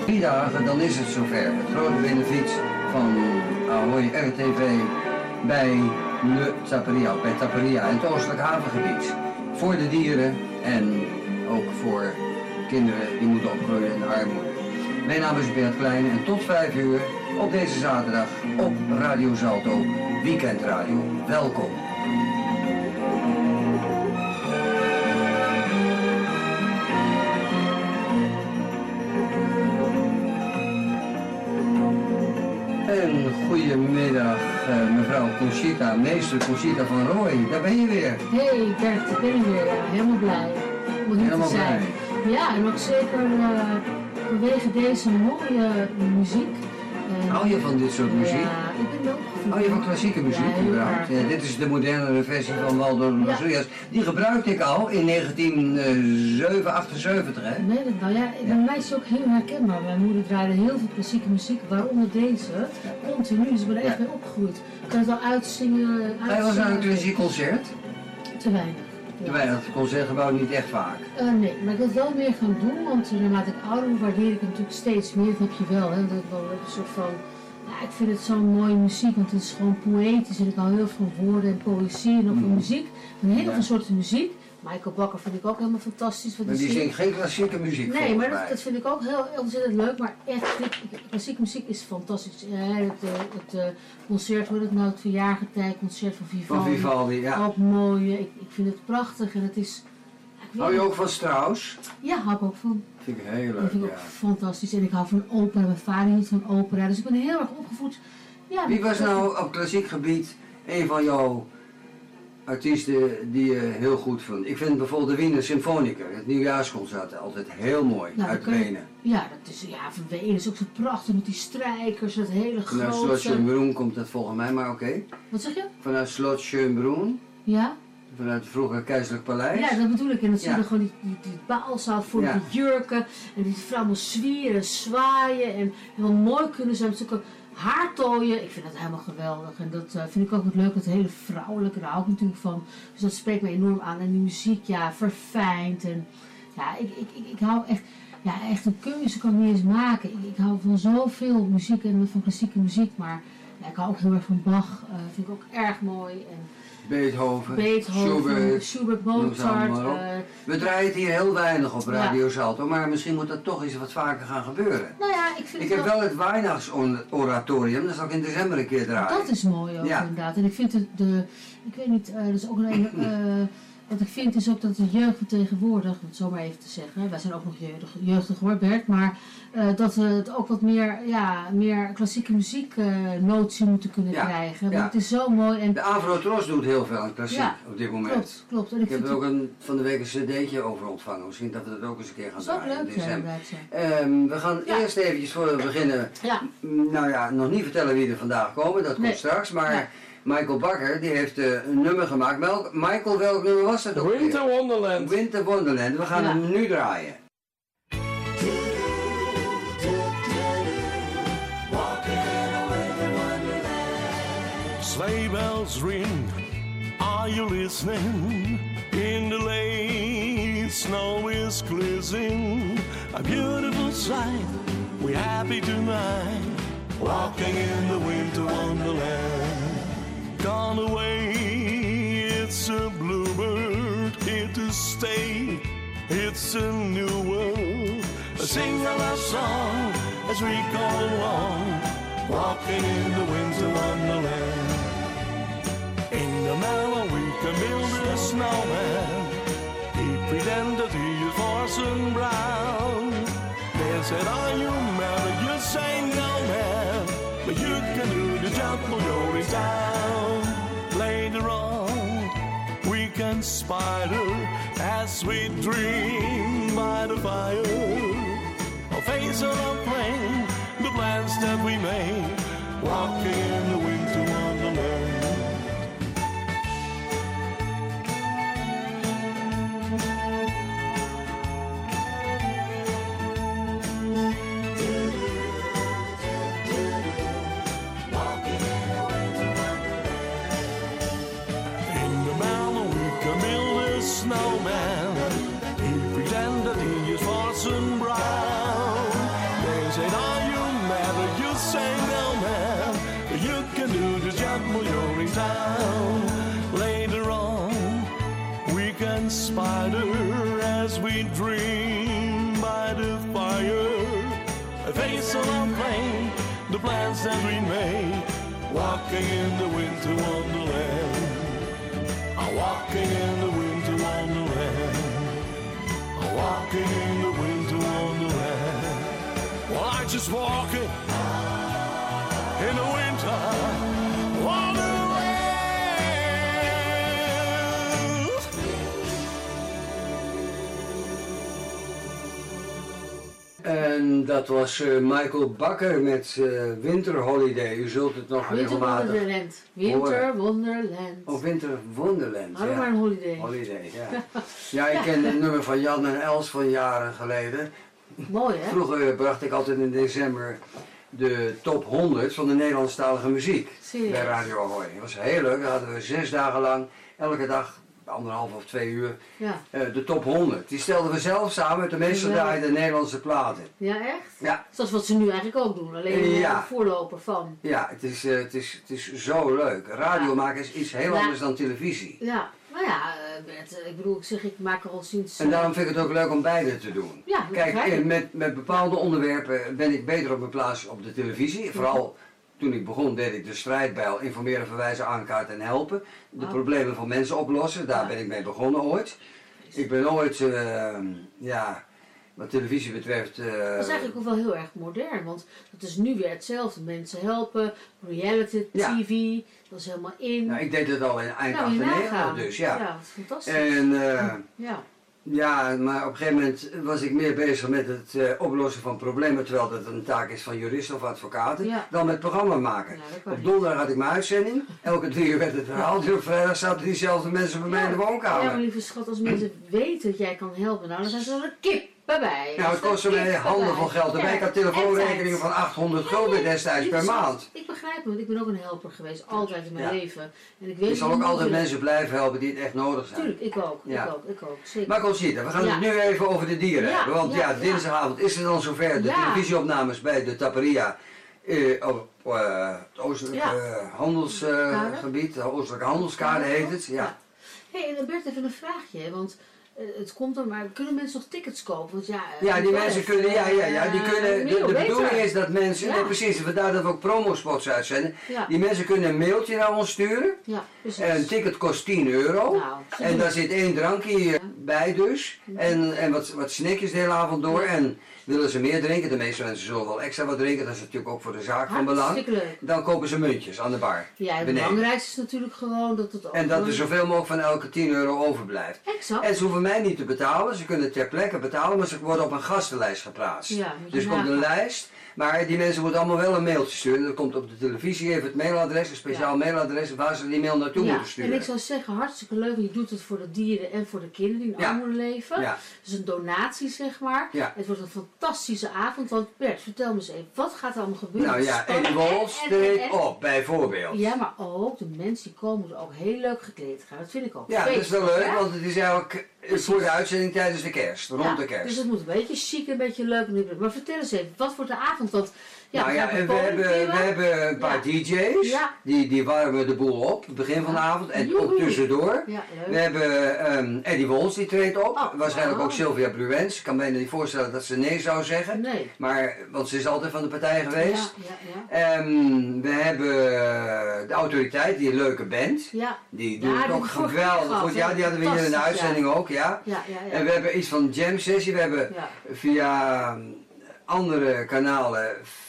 3 dagen, dan is het zover. Het grote benefiet van Ahoy RTV bij Le Taperia, bij Taperia in het oostelijk havengebied. Voor de dieren en ook voor kinderen die moeten opgroeien in armoede. Mijn naam is Bert Klein en tot 5 uur op deze zaterdag op Radio Salto, Weekendradio. Welkom. En goedemiddag mevrouw Conchita, meester Conchita van Rooij, daar ben je weer. Hey Bert, ik ben weer, helemaal blij om hier te zijn. Blij. Ja, en ook zeker vanwege deze mooie muziek. Hou je van dit soort muziek? Ja, ik ben wel opgevoed. Hou je van klassieke muziek überhaupt? Ja, dit is de modernere versie van Waldorf Messias. Die gebruikte ik al in 1978, hè? Nee, nou ja, bij mij is het ook heel herkenbaar. Mijn moeder draaide heel veel klassieke muziek, waaronder deze, continu. Dus ik ben er echt mee opgegroeid. Ik kan het wel uitzingen. Ga je wel eens naar een klassiek concert? Te weinig. Te weinig, het concertgebouw niet echt vaak. Nee, maar ik wil het wel meer gaan doen, want naarmate ik ouder word, waardeer ik het natuurlijk steeds meer. Dat heb je wel, hè? Dat ik wel een soort van, ja, ik vind het zo'n mooie muziek, want het is gewoon poëtisch en ik hou heel veel van woorden en poëzie en ook van muziek. Van heel veel soorten muziek. Michael Bakker vind ik ook helemaal fantastisch. Maar die zingt geen klassieke muziek. Nee, maar dat vind ik ook heel ontzettend leuk. Maar echt, klassieke muziek is fantastisch. Het concert, hoe het nou, het verjaargetij, concert van Vivaldi. Van Vivaldi, ja. Ook mooi. Ik vind het prachtig en het is... Hou je ook van Strauss? Ja, hou ik ook van. Vind ik heel leuk, dat vind ik ook fantastisch. En ik hou van opera. Mijn vader hield van opera. Dus ik ben heel erg opgevoed. Ja, wie was nou op klassiek gebied een van jouw artiesten die je heel goed vond? Ik vind bijvoorbeeld de Wiener Symfoniker, het nieuwjaarsconcert, altijd heel mooi, uit Wenen. Ja, dat is, van Wenen is ook zo prachtig met die strijkers, dat hele grote... Vanuit Slot Schönbrunn komt dat volgens mij, maar oké. Wat zeg je? Vanuit Slot Schönbrunn. Ja. Vanuit het vroeger keizerlijk paleis. Ja, dat bedoel ik. En dat zie je gewoon die baalzaal voor die jurken. En die vrouwen zwieren en zwaaien. En heel mooi kunnen ze. Zulke haartooien. Ik vind dat helemaal geweldig. En dat vind ik ook wat leuk. Het hele vrouwelijke. Daar hou ik natuurlijk van. Dus dat spreekt me enorm aan. En die muziek, verfijnd. En ja, ik hou echt... Ja, echt een keuze kan ik niet eens maken. Ik hou van zoveel muziek en van klassieke muziek. Maar ja, ik hou ook heel erg van Bach. Vind ik ook erg mooi. En Beethoven, Schubert, Mozart. We draaien het hier heel weinig op Radio Salto, maar misschien moet dat toch eens wat vaker gaan gebeuren. Nou ja, ik heb wel het Weihnachtsoratorium, dat zal ik in december een keer draaien. Dat is mooi ook inderdaad. En ik vind ik weet niet, dat is ook een... Wat ik vind is ook dat de jeugd van tegenwoordig, om het zo maar even te zeggen, wij zijn ook nog jeugdig hoor Bert, maar dat we het ook wat meer klassieke muziek notie moeten kunnen krijgen. Want het is zo mooi. En de Afro-Tros doet heel veel aan klassiek op dit moment. Klopt. En ik heb er ook van de week een cd'tje over ontvangen. Misschien dat we dat ook eens een keer gaan draaien. Dat is ook leuk, we gaan eerst eventjes voor we beginnen, nog niet vertellen wie er vandaag komen, dat komt straks, maar... Michael Bakker, die heeft een nummer gemaakt. Michael, welk nummer was dat ook? Winter Wonderland. Winter Wonderland. We gaan hem nu draaien. Sleigh bells ring, are you listening? In the lane, snow is glistening. A beautiful sight, we're happy tonight. Walking in the winter wonderland. Gone away, it's a bluebird here to stay. It's a new world. Sing a love song as we go along, walking in the winter wonderland. In the meadow we can build a snowman. He pretended he is Parson Brown. They said, are you married? You say no, man, but you can do the job when you're in town. Later on, we can spider as we dream by the fire. Or face on our plane, the plans that we made, walking in the winter wonderland. Snowman, he pretended he is Parson Brown. plans that we made. Walking in the winter wonderland. Walking in the winter wonderland. Walking in the winter wonderland. Well, I just walking in the winter wonderland. En dat was Michael Bakker met Winter Holiday. U zult het nog regelmatig... Wonderland. Winter Wonderland. Oh, Winter Wonderland. Hadden maar een holiday. Holiday, ja. Ja, ik ken het nummer van Jan en Els van jaren geleden. Mooi, hè? Vroeger bracht ik altijd in december de top 100 van de Nederlandstalige muziek. Serieus? Bij Radio Ahoy. Dat was heel leuk. Daar hadden we 6 dagen lang, elke dag, 1,5 of 2 uur, Ja. de top 100. Die stelden we zelf samen met de meest gedraaide Nederlandse platen. Ja, echt? Ja. Zoals wat ze nu eigenlijk ook doen, alleen Ja. een voorloper van. Ja, het is zo leuk. Radio maken is iets heel anders dan televisie. Ja, nou ja, Bert, ik bedoel, ik maak er al sinds... En daarom vind ik het ook leuk om beide te doen. Ja, dat Kijk, begrijp ik. met bepaalde onderwerpen ben ik beter op mijn plaats op de televisie. Vooral toen ik begon deed ik de strijdbijl, informeren, verwijzen, aankaarten en helpen. De problemen van mensen oplossen, daar ben ik mee begonnen ooit. Ik ben ooit, wat televisie betreft... Dat is eigenlijk ook wel heel erg modern, want dat is nu weer hetzelfde. Mensen helpen, reality TV, dat is helemaal in. Nou, ik deed het al in eind Nou, 98 dus, ja. Ja, dat is fantastisch. En ja. ja, maar op een gegeven moment was ik meer bezig met het oplossen van problemen, terwijl dat een taak is van juristen of advocaten, dan met programma maken. Ja, Op donderdag had ik mijn uitzending, elke 2 uur werd het verhaald, en op vrijdag zaten diezelfde mensen bij mij in de woonkamer. Ja, maar lieve schat, als mensen weten dat jij kan helpen, nou dan zijn ze er een kip bij. Nou, het kostte mij handenvol geld. Ik had telefoonrekeningen van 800 gulden destijds per maand. Ik begrijp het, want ik ben ook een helper geweest, altijd in mijn leven. En ik weet je zal ook altijd mensen blijven helpen die het echt nodig zijn. Tuurlijk, ik ook, zeker. Maar Conchita, we gaan het nu even over de dieren hebben. Want dinsdagavond is het dan zover. De televisieopnames bij de Taperia op het oostelijke handelsgebied. De oostelijke handelskade heet het. Ja. Hey, en Bert, even een vraagje, want... het komt er, maar kunnen mensen nog tickets kopen? Want die mensen kunnen, die kunnen, de bedoeling is dat mensen, nee precies, vandaar dat we ook promospots uitzenden, die mensen kunnen een mailtje naar ons sturen, een ticket kost €10, en daar zit 1 drankje bij dus, en wat snackjes de hele avond door, en willen ze meer drinken, de meeste mensen zullen wel extra wat drinken, dat is natuurlijk ook voor de zaak van belang, dan kopen ze muntjes aan de bar. Ja, het belangrijkste is natuurlijk gewoon dat het ook... En dat er zoveel mogelijk van elke €10 overblijft. Exact. En ze hoeven mij niet te betalen, ze kunnen ter plekke betalen, maar ze worden op een gastenlijst geplaatst. Ja, dus komt een lijst, maar die mensen moeten allemaal wel een mailtje sturen. Dat komt op de televisie even het mailadres, een speciaal mailadres waar ze die mail naartoe moeten sturen. En ik zou zeggen, hartstikke leuk, je doet het voor de dieren en voor de kinderen die in armoede leven. Ja. Dus een donatie, zeg maar. Ja. Het wordt een fantastische avond, want Bert, vertel me eens even, wat gaat er allemaal gebeuren? Nou ja, Eddie Wolfs treedt op, bijvoorbeeld. Ja, maar ook de mensen die komen er ook heel leuk gekleed gaan. Dat vind ik ook. Ja, dat is wel leuk, want het is eigenlijk voor de uitzending tijdens de kerst, rond de kerst. Dus het moet een beetje chic, een beetje leuk. Maar vertel eens even, wat wordt de avond? Want, en we hebben een paar DJ's, die warmen de boel op, het begin van de avond en ook tussendoor. Ja, we hebben Eddie Wolfs die treedt op, waarschijnlijk ook Sylvia Bruens. Ik kan me niet voorstellen dat ze nee zou zeggen, nee. Maar, want ze is altijd van de partij geweest. Ja. We hebben de Autoriteit, die een leuke band, die doet het ook geweldig goed. Ja, die hadden we hier in de uitzending ook, ja. En we hebben iets van jam sessie, we hebben via andere kanalen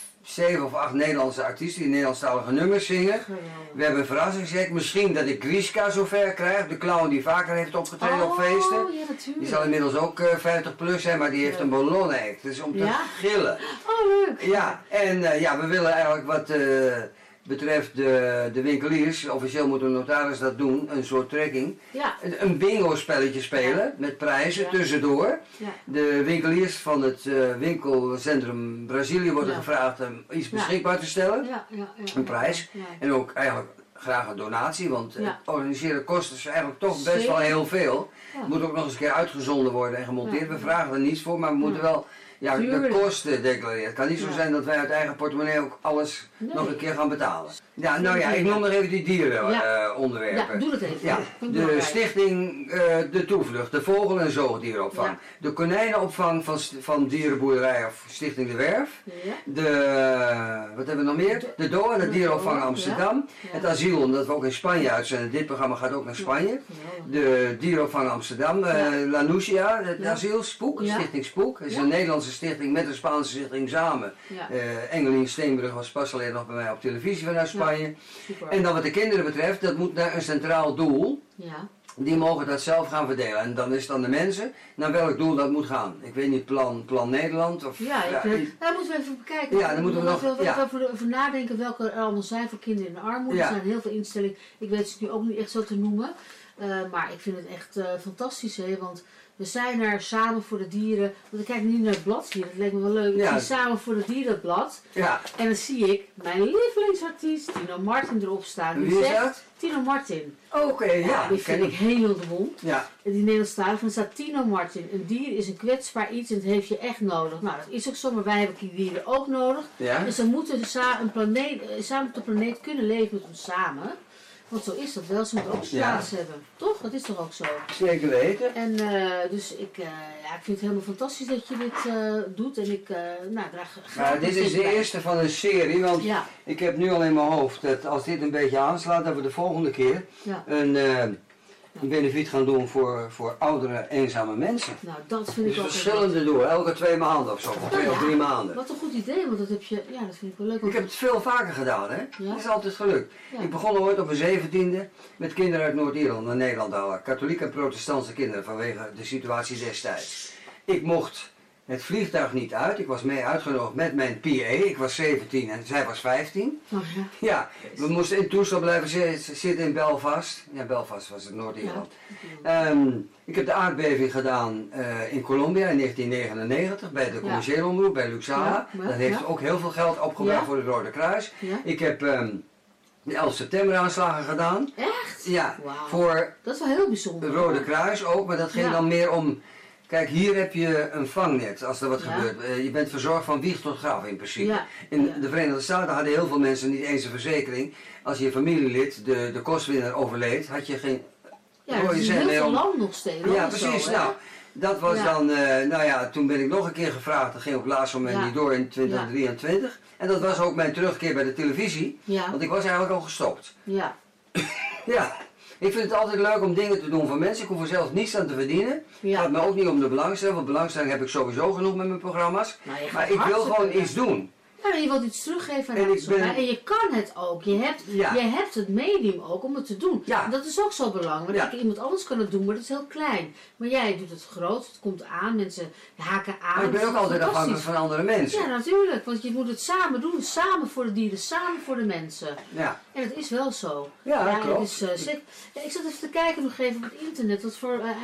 7 of 8 Nederlandse artiesten die Nederlandstalige nummers zingen. We hebben een verrassingsact. Misschien dat ik Grieska zover krijg, de clown die vaker heeft opgetreden op feesten. Ja, die zal inmiddels ook 50 plus zijn, maar die heeft een ballonact. Dus om te gillen. Oh, leuk. Ja, en we willen eigenlijk wat betreft de winkeliers, officieel moet de notaris dat doen, een soort trekking. Ja. Een bingo spelletje spelen met prijzen tussendoor. Ja. De winkeliers van het winkelcentrum Brazilië worden gevraagd om iets beschikbaar te stellen. Een prijs. En ook eigenlijk graag een donatie, want het organiseren kost dus eigenlijk toch best wel heel veel. Het moet ook nog eens een keer uitgezonden worden en gemonteerd. We vragen er niets voor, maar we moeten wel Ja, de Tuurlijk. kosten declareren. Het kan niet zo zijn dat wij uit eigen portemonnee ook alles nog een keer gaan betalen. Ja, nou ja, ik noem nog even die dierenonderwerpen. Ja, doe dat even. Ja, de stichting De Toevlucht, de vogel- en zoogdierenopvang, Ja. de konijnenopvang van dierenboerderij of Stichting De Werf, wat hebben we nog meer? De DOA, de dierenopvang Amsterdam, het asiel, omdat we ook in Spanje uitzenden, dit programma gaat ook naar Spanje, de dierenopvang Amsterdam, La Nucia, het asiel, Spoek, Stichting Spoek, dat is een Nederlandse stichting met een Spaanse stichting samen. Ja. Engelien Steenbrug was pas alleen nog bij mij op televisie vanuit Spanje. Super. En dan wat de kinderen betreft, dat moet naar een centraal doel. Ja. Die mogen dat zelf gaan verdelen. En dan is het aan de mensen naar welk doel dat moet gaan. Ik weet niet, plan Nederland of... Ja, daar moeten we even bekijken. Ja, dan moeten we nog... Even nadenken welke er allemaal zijn voor kinderen in de armoede. Er zijn heel veel instellingen. Ik weet ze nu ook niet echt zo te noemen. Maar ik vind het echt fantastisch, hè, want we zijn er samen voor de dieren. Want ik kijk nu naar het blad hier, dat lijkt me wel leuk. Ik zie samen voor de dieren het blad. Ja. En dan zie ik mijn lievelingsartiest Tino Martin erop staan. Die Wie is zegt, dat? Tino Martin. Oké, ja. Die vind ik heel de wond. Ja. En die Nederlandstalig, dan staat Tino Martin. Een dier is een kwetsbaar iets en het heeft je echt nodig. Nou, dat is ook zo, maar wij hebben die dieren ook nodig. Ja. Dus dan moeten we samen op de planeet kunnen leven met ons samen. Want zo is dat wel, ze moeten ook plaats hebben. Toch? Dat is toch ook zo? Zeker weten. En dus ik vind het helemaal fantastisch dat je dit doet. En ik draag graag... Dit is de eerste van een serie, want ik heb nu al in mijn hoofd dat als dit een beetje aanslaat, dat we de volgende keer een benefiet gaan doen voor oudere, eenzame mensen. Nou, dat vind ik ook verschillende doelen, elke 2 maanden of zo, of 2 of 3 maanden. Wat een goed idee, want dat heb je, dat vind ik wel leuk. Ik heb het veel vaker gedaan, hè. Dat is altijd gelukt. Ja. Ik begon ooit op mijn 17e met kinderen uit Noord-Ierland naar Nederland halen. Katholieke en protestantse kinderen vanwege de situatie destijds. Ik mocht het vliegtuig niet uit. Ik was mee uitgenodigd met mijn PA. Ik was 17 en zij was 15. Oh, ja, we moesten in het toestel blijven zitten in Belfast. Ja, Belfast was het Noord-Ierland. Ik heb de aardbeving gedaan in Colombia in 1999 bij de commerciële omroep, bij Luxala. Dat heeft ook heel veel geld opgebracht voor het Rode Kruis. Ja. Ik heb de 11 september aanslagen gedaan. Echt? Ja, wow. Voor dat is wel heel bijzonder. Het Rode Kruis ook, maar dat ging dan meer om... Kijk, hier heb je een vangnet als er wat gebeurt. Je bent verzorgd van wieg tot graf in principe. Ja. In de Verenigde Staten hadden heel veel mensen niet eens een verzekering. Als je familielid, de kostwinner, overleed, had je geen... Ja, dat is heel veel land nog steeds. Ja, precies. Zo, nou, dat was dan... toen ben ik nog een keer gevraagd. Dat ging op het laatste moment niet door in 2023. En dat was ook mijn terugkeer bij de televisie. Ja. Want ik was eigenlijk al gestopt. Ja. Ja. Ik vind het altijd leuk om dingen te doen voor mensen. Ik hoef er zelf niets aan te verdienen. Het gaat me ook niet om de belangstelling, want belangstelling heb ik sowieso genoeg met mijn programma's. Maar ik wil gewoon iets doen. Ja, je wilt iets teruggeven aan mensen. En je kan het ook. Je hebt het medium ook om het te doen. Ja. Dat is ook zo belangrijk. Want iemand anders kan het doen, maar dat is heel klein. Maar jij doet het groot, het komt aan, mensen haken aan. Maar ik ben ook altijd afhankelijk van andere mensen. Ja, natuurlijk. Want je moet het samen doen. Samen voor de dieren, samen voor de mensen. Ja. En dat is wel zo. Ja, klopt. Dus, ik zat even te kijken nog even op het internet. Wat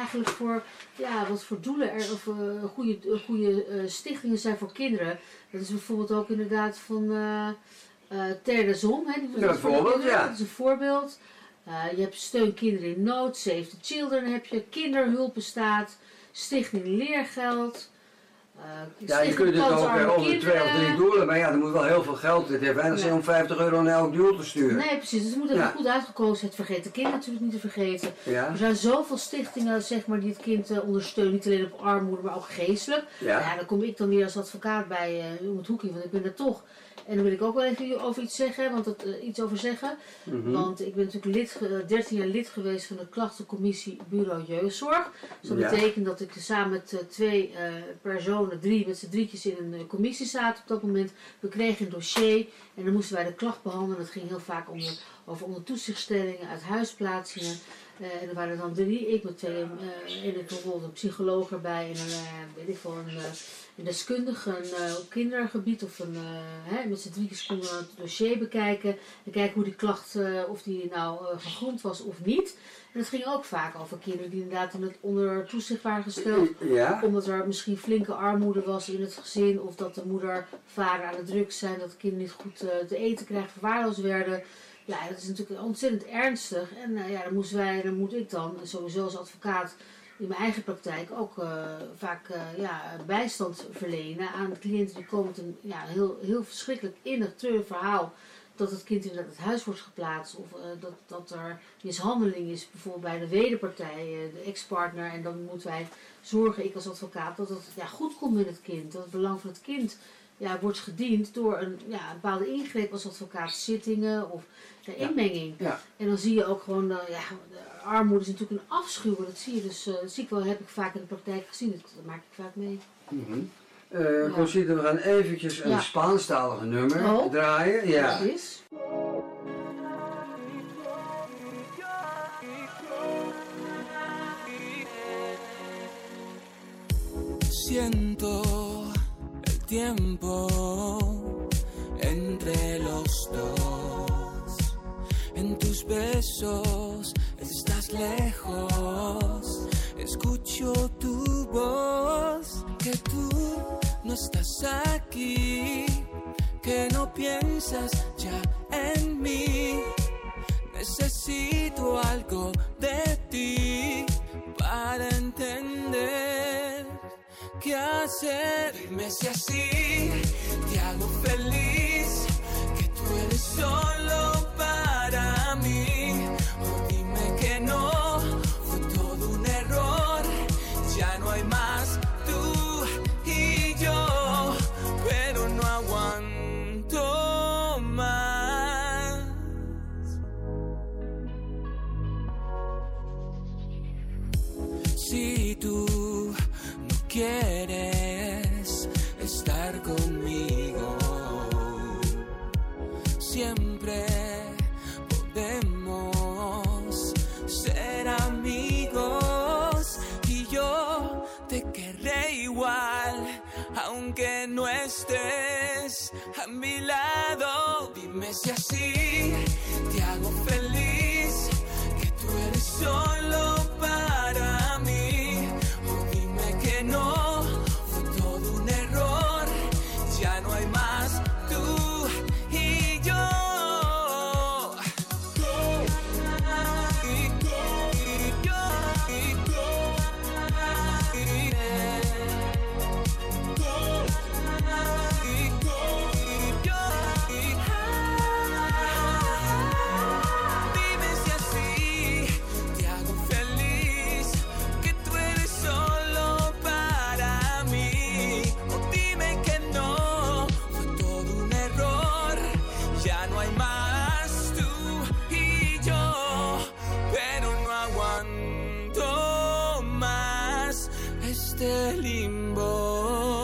voor doelen er of goede stichtingen zijn voor kinderen. Dat is bijvoorbeeld ook inderdaad van Terre des Hommes. Dat is een voorbeeld. Je hebt Steun Kinderen in Nood, Save the Children heb je, Kinderhulpenstaat, Stichting Leergeld. Je kunt het ook onder 2 of 3 doelen, maar er moet wel heel veel geld. Het heeft weinig zin om €50 naar elk doel te sturen. Nee, precies. Dus het moet even goed uitgekozen. Het vergeten kind natuurlijk niet te vergeten. Ja. Er zijn zoveel stichtingen zeg maar, die het kind ondersteunen, niet alleen op armoede, maar ook geestelijk. Ja, daar kom ik dan weer als advocaat bij om het hoekje, want ik ben er toch. En dan wil ik ook wel even over iets zeggen, iets over zeggen. Want ik ben natuurlijk 13 jaar lid geweest van de klachtencommissie Bureau Jeugdzorg. Dus dat betekent dat ik samen met 2 personen, 3 met z'n drietjes in een commissie zaten op dat moment. We kregen een dossier en dan moesten wij de klacht behandelen. Dat ging heel vaak over onder toezichtstellingen, uit huisplaatsingen. En er waren dan 3, ik met 2, en bijvoorbeeld een psycholoog erbij en een deskundige op kindergebied of met z'n drietjes konden we het dossier bekijken en kijken hoe die klacht, of die nou gegrond was of niet. En het ging ook vaak over kinderen die inderdaad onder toezicht waren gesteld, omdat er misschien flinke armoede was in het gezin of dat de moeder, vader aan het drugs zijn, dat de kinderen niet goed te eten krijgen, verwaarloosd werden. Ja, dat is natuurlijk ontzettend ernstig en dan moet ik dan, sowieso als advocaat, in mijn eigen praktijk ook vaak bijstand verlenen aan cliënten die komen met een heel verschrikkelijk innig treurig verhaal. Dat het kind inderdaad het huis wordt geplaatst of dat er mishandeling is bijvoorbeeld bij de wederpartij, de ex-partner. En dan moeten wij zorgen, ik als advocaat, dat het goed komt met het kind. Dat het belang van het kind wordt gediend door een bepaalde ingreep als advocaat, zittingen of inmenging. Ja. En dan zie je ook gewoon, de armoede is natuurlijk een afschuw. Dat zie je dus, heb ik vaak in de praktijk gezien. Dat maak ik vaak mee. Mm-hmm. Conchita, we gaan eventjes een Spaanstalige nummer draaien. Ja. Dat is. Siento el tiempo entre los dos. En tus besos estás lejos. Escucho tu voz, que tú no estás aquí, que no piensas ya en mí. Necesito algo de ti para entender qué hacer. Dime si así te hago feliz, que tú eres solo para mí. O dime que no, fue todo un error, ya no hay más tú y yo, pero no aguanto más. Si tú no quieres estar conmigo, siempre podemos ser amigos y yo te querré igual, aunque no estés a mi lado. Dime si así te hago feliz, que tú eres solo para mí. O dime que no, fue todo un error, ya no hay más tú y yo. Dime si así te hago feliz, que tú eres solo para mí. O dime que no, fue todo un error, ya no hay más tú y yo, pero no aguanto más este limbo.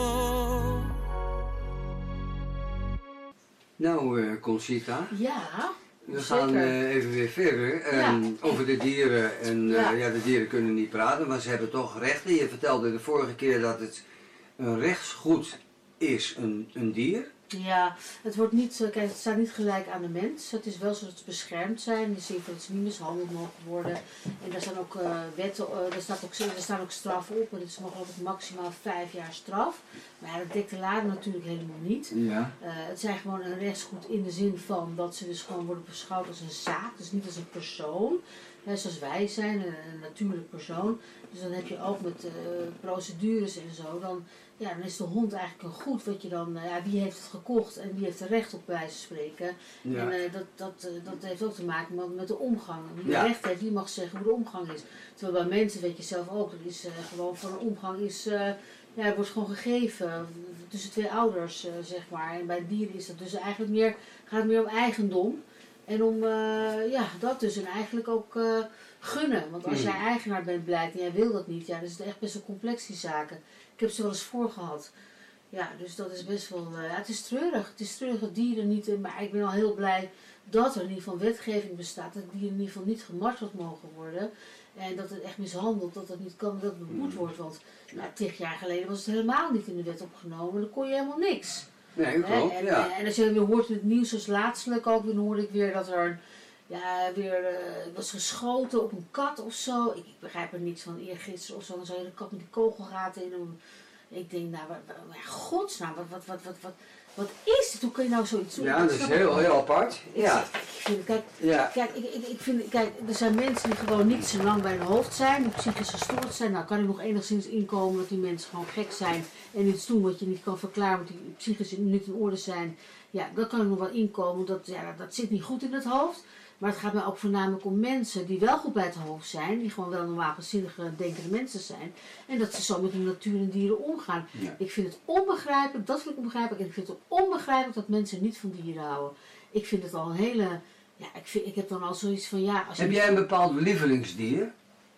Nou, Conchita, Ja, we gaan even weer verder over de dieren. En de dieren kunnen niet praten, maar ze hebben toch rechten. Je vertelde de vorige keer dat het een rechtsgoed is, een dier. Ja, het wordt niet, kijk, het staat niet gelijk aan de mens. Het is wel zo dat ze beschermd zijn. In de zin van dat ze niet mishandeld mogen worden. En daar staan ook wetten, er staan ook straffen op. En het is mogelijk maximaal 5 jaar straf. Maar ja, dat dekt de lading natuurlijk helemaal niet. Ja. Het zijn gewoon een rechtsgoed in de zin van dat ze dus gewoon worden beschouwd als een zaak. Dus niet als een persoon. Zoals wij zijn, een natuurlijk persoon. Dus dan heb je ook met procedures en zo. Dan is de hond eigenlijk een goed wat je dan, wie heeft het gekocht en wie heeft er recht op, bij wijze van spreken. Ja. En dat heeft ook te maken met de omgang. Wie recht heeft, die mag zeggen hoe de omgang is. Terwijl bij mensen, weet je zelf ook, dat is gewoon van een omgang is, het wordt gewoon gegeven tussen 2 ouders, zeg maar. En bij dieren is dat dus eigenlijk meer, gaat het meer om eigendom. En om dat dus en eigenlijk ook gunnen. Want als jij eigenaar bent blijkt en jij wil dat niet, dan is het echt best wel complex die zaken. Ik heb ze wel eens voor gehad. Ja, dus dat is best wel, het is treurig. Het is treurig dat dieren niet, maar ik ben al heel blij dat er in ieder geval wetgeving bestaat. Dat dieren in ieder geval niet gemarteld mogen worden. En dat het echt mishandeld, dat het niet kan, dat het beboet wordt. Want 10 jaar geleden was het helemaal niet in de wet opgenomen. Dan kon je helemaal niks. Nee, klopt, en als je weer hoort in het nieuws, zoals laatstelijk ook, dan hoorde ik weer dat er was geschoten op een kat of zo. Ik begrijp er niets van, eergisteren of zo. Dan zou je de kat met die kogelgaten in hem. Ik denk, godsnaam, wat. wat is dit? Hoe kun je nou zoiets doen? Ja, dat is heel apart. Ja. Ik vind, er zijn mensen die gewoon niet zo lang bij hun hoofd zijn, die psychisch gestoord zijn. Nou, kan ik nog enigszins inkomen dat die mensen gewoon gek zijn en iets doen wat je niet kan verklaren, want die psychisch niet in orde zijn. Ja, dat kan ik nog wel inkomen. Dat zit niet goed in het hoofd. Maar het gaat mij ook voornamelijk om mensen die wel goed bij het hoofd zijn, die gewoon wel normaal gezinnige, denkende mensen zijn. En dat ze zo met hun natuur en dieren omgaan. Ja. Ik vind het onbegrijpelijk, dat vind ik onbegrijpelijk. En ik vind het ook onbegrijpelijk dat mensen niet van dieren houden. Ik vind het al een hele, ik heb dan al zoiets van Heb jij een bepaald lievelingsdier?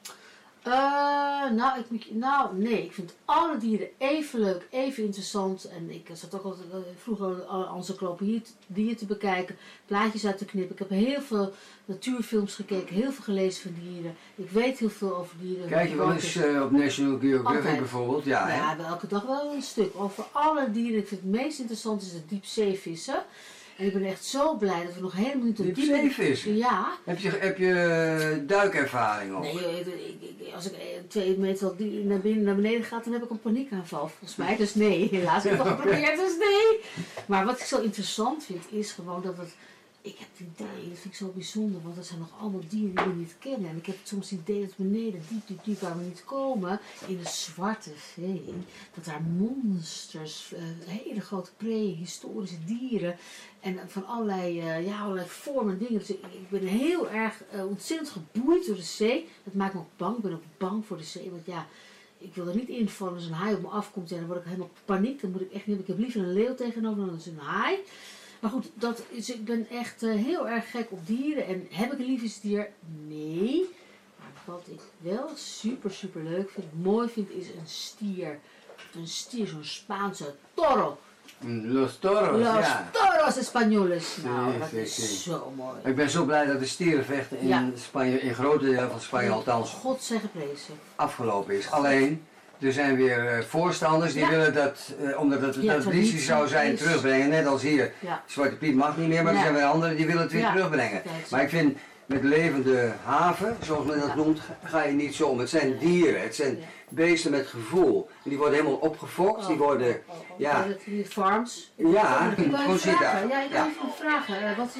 Nee, ik vind alle dieren even leuk, even interessant. En ik zat ook altijd vroeger alle encyclopedieën te bekijken, plaatjes uit te knippen. Ik heb heel veel natuurfilms gekeken, heel veel gelezen van dieren. Ik weet heel veel over dieren. Kijk je wel eens op National Geographic bijvoorbeeld? Ja, elke dag wel een stuk. Over alle dieren. Ik vind het meest interessant is de diepzeevissen. En ik ben echt zo blij dat we nog helemaal niet op diepzeevissen? Ja. Heb je duikervaring ook? Nee, als ik 2 meter naar beneden ga, dan heb ik een paniekaanval volgens mij. Dus nee, helaas heb ik nog geprobeerd, dus nee. Maar wat ik zo interessant vind, is gewoon dat het... Ik heb het idee, dat vind ik zo bijzonder, want dat zijn nog allemaal dieren die we niet kennen. En ik heb soms het idee dat beneden, diep waar we niet komen, in de zwarte zee, dat daar monsters, hele grote prehistorische dieren en van allerlei vormen en dingen. Dus ik ben heel erg ontzettend geboeid door de zee. Dat maakt me ook bang, ik ben ook bang voor de zee, want ik wil er niet invallen als een haai op me afkomt en dan word ik helemaal paniek. Dan moet ik echt niet, ik heb liever een leeuw tegenover dan een haai. Maar goed, ik ben echt heel erg gek op dieren. En heb ik een lievelingsdier? Nee. Maar wat ik wel super leuk vind, mooi vind, is een stier. Een stier, zo'n Spaanse toro. Los toros, toros españoles. Nou, dat is zo mooi. Ik ben zo blij dat de stierenvechten in Spanje, in grote delen van Spanje althans, God zij geprezen, afgelopen is. Alleen... Er zijn weer voorstanders die willen dat, omdat het een traditie zou zijn, terugbrengen. Net als hier. Zwarte Piet mag niet meer, maar er zijn weer anderen die willen het weer terugbrengen. Maar ik vind, met levende haven, zoals men dat noemt, ga je niet zo om. Het zijn dieren, het zijn beesten met gevoel. En die worden helemaal opgefokt, die worden, farms. Ja, gewoon zitten. Ja, ik wil even vragen. Wat